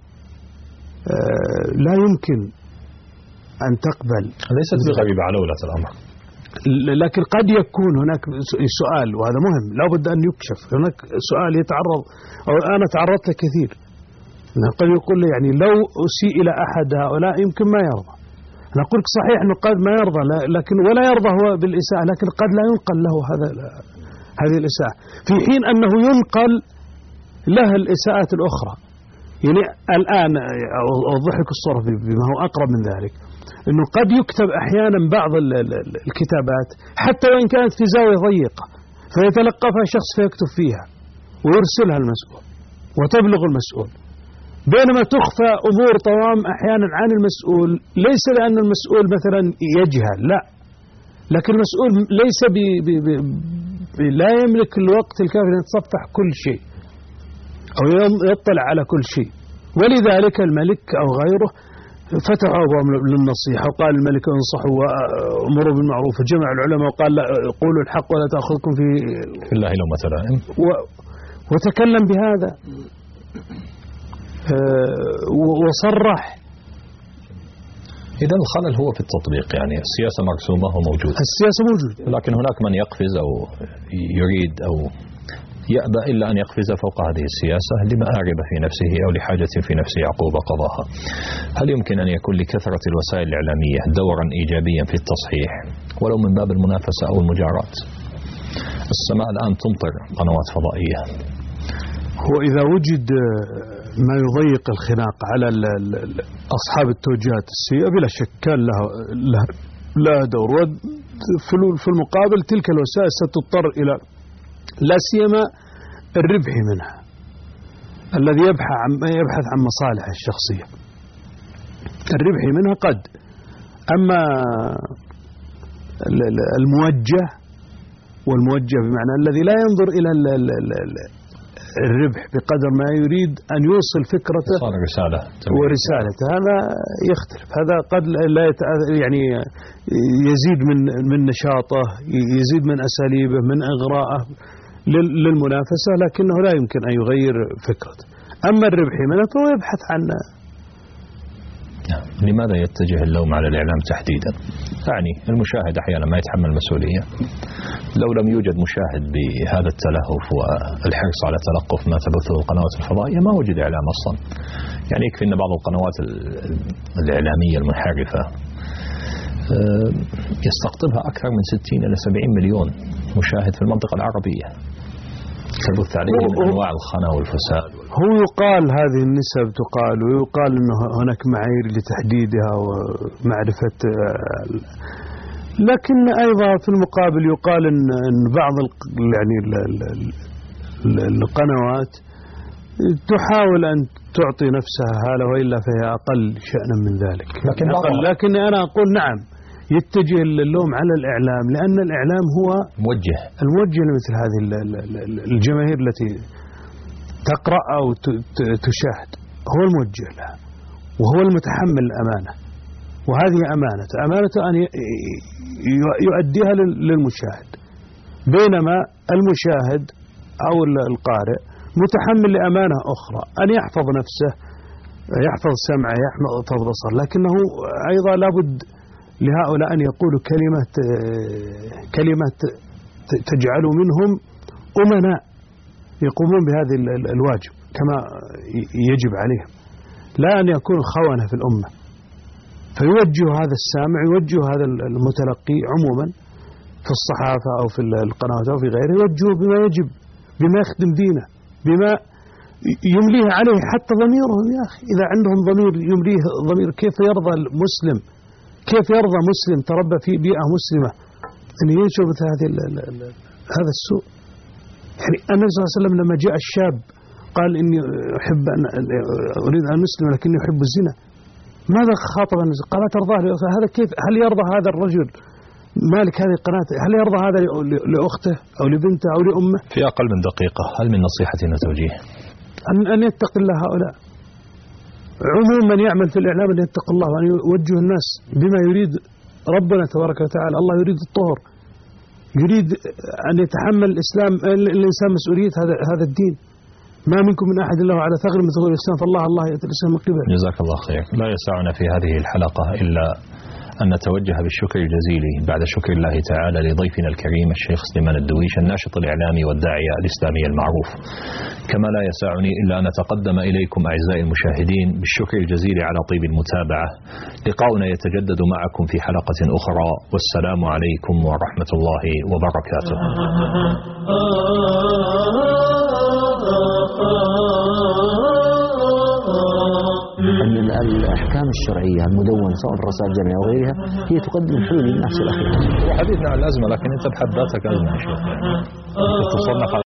لا يمكن أن تقبل، ليست بغريبة على ولاة الأمر، لكن قد يكون هناك سؤال وهذا مهم لا بد أن يكشف. هناك سؤال يتعرض أو أنا تعرضت له كثير، قد يقول لي يعني لو أسيء إلى أحد هؤلاء يمكن ما يرضى. أنا أقول صحيح أنه قد ما يرضى، لكن ولا يرضى هو بالإساءة، لكن قد لا ينقل له هذا هذه الإساءة، في حين أنه ينقل له الإساءات الأخرى. يعني الآن أوضح لك الصورة بما هو أقرب من ذلك، أنه قد يكتب أحيانا بعض الكتابات حتى وإن كانت في زاوية ضيقة فيتلقفها شخص فيكتب فيها ويرسلها المسؤول وتبلغ المسؤول، بينما تخفى أمور طوام أحيانا عن المسؤول، ليس لأن المسؤول مثلا يجهل، لا، لكن المسؤول ليس بي بي بي لا يملك الوقت الكافي ليتصفح كل شيء أو يطلع على كل شيء. ولذلك الملك أو غيره فتحوا أبواب للنصيحة وقال الملك انصحوا وأمروا بالمعروف، وجمع العلماء وقال لا قولوا الحق ولا تأخذكم في في الله لومة لائم، وتكلم بهذا وصرح. إذا الخلل هو في التطبيق، يعني السياسة مرسومة وموجودة، السياسة موجودة، لكن هناك من يقفز أو يريد أو يأبى إلا أن يقفز فوق هذه السياسة لمآرب في نفسه أو لحاجة في نفسه يعقوب قضاها. هل يمكن أن يكون لكثرة الوسائل الإعلامية دورا إيجابيا في التصحيح ولو من باب المنافسة أو المجاراة؟ السماء الآن تمطر قنوات فضائية. هو إذا وجد ما يضيق الخناق على أصحاب التوجهات السيئة بلا شك كان لها لها دور. في المقابل تلك الوسائل ستضطر إلى لا سيما الربح منها الذي يبحث عن يبحث عن مصالحه الشخصية. الربح منها قد، أما الموجه والموجه بمعنى الذي لا ينظر إلى الربح بقدر ما يريد أن يوصل فكرته رسالة ورسالته، هذا يختلف. هذا قد لا يعني يزيد من من نشاطه، يزيد من أساليبه، من إغراءه للمنافسة، لكنه لا يمكن أن يغير فكرته. أما الربح منه فهو يبحث عن. لماذا يتجه اللوم على الإعلام تحديدا؟ يعني المشاهد أحيانا ما يتحمل مسؤولية. لو لم يوجد مشاهد بهذا التلهف والحرص على تلقف ما تبثه القنوات الفضائية ما وجد إعلام أصلا. يعني يكفي أن بعض القنوات الإعلامية المنحرفة يستقطبها أكثر من ستين إلى سبعين مليون مشاهد في المنطقة العربية، تبث عليه من أنواع الخنا والفساد. هو يقال هذه النسب تقال، ويقال أنه هناك معايير لتحديدها ومعرفة، لكن أيضا في المقابل يقال أن بعض يعني القنوات تحاول أن تعطي نفسها هالة وإلا فهي أقل شأنا من ذلك. لكن, لكن أنا أقول نعم يتجه اللوم على الإعلام، لأن الإعلام هو موجه الموجه لمثل هذه الجماهير التي تقرأ أو تشاهد، هو الموجه لها وهو المتحمل الأمانة، وهذه أمانة أمانته أن يؤديها للمشاهد، بينما المشاهد أو القارئ متحمل لأمانة أخرى أن يحفظ نفسه، يحفظ سمعه، يحفظ بصره، لكنه أيضا لابد لهؤلاء أن يقولوا كلمة كلمة تجعل منهم أمناء يقومون بهذه الواجب كما يجب عليهم، لا أن يكون خونة في الأمة. فيوجه هذا السامع، يوجه هذا المتلقي عموما في الصحافة أو في القنوات أو في غيره، يوجه بما يجب، بما يخدم دينه، بما يمليه عليه حتى ضميرهم. يا أخي إذا عندهم ضمير يمليه ضمير، كيف يرضى المسلم، كيف يرضى مسلم تربى في بيئة مسلمة أن ينشر مثل هذه هذا السوء؟ يعني النبي صلى الله عليه وسلم لما جاء الشاب قال إني أحب أن أريد أن أسلم لكني أحب الزنا، ماذا خاطب الناس؟ قال ترضاه؟ هذا كيف؟ هل يرضى هذا الرجل مالك هذه القناة، هل يرضى هذا لأخته أو لبنته أو لأمه؟ في أقل من دقيقة هل من نصيحتنا توجيه؟ أن أن يتق الله هؤلاء عموما، من يعمل في الإعلام أن يتق الله وأن يوجه الناس بما يريد ربنا تبارك وتعالى. الله يريد الطهر، يريد أن يتحمل الإسلام الإنسان مسؤولية هذا هذا الدين. ما منكم من أحد الله على ثغر من ثغور الإسلام، فالله الله يأتي الإسلام من قبل. جزاك الله خير. لا يسعنا في هذه الحلقة إلا أن نتوجه بالشكر الجزيل بعد شكر الله تعالى لضيفنا الكريم الشيخ سليمان الدويش الناشط الإعلامي والداعية الإسلامي المعروف، كما لا يسعني إلا أن أتقدم إليكم أعزائي المشاهدين بالشكر الجزيل على طيب المتابعة. لقاؤنا يتجدد معكم في حلقة أخرى، والسلام عليكم ورحمة الله وبركاته. أن الأحكام الشرعية المدونة سواء الرسائل الجامعية أو غيرها هي تقدم حلول للنفس الأخيرة. وحديثنا عن الأزمة، لكن أنت بحد ذاتك أزمة يا شيخ.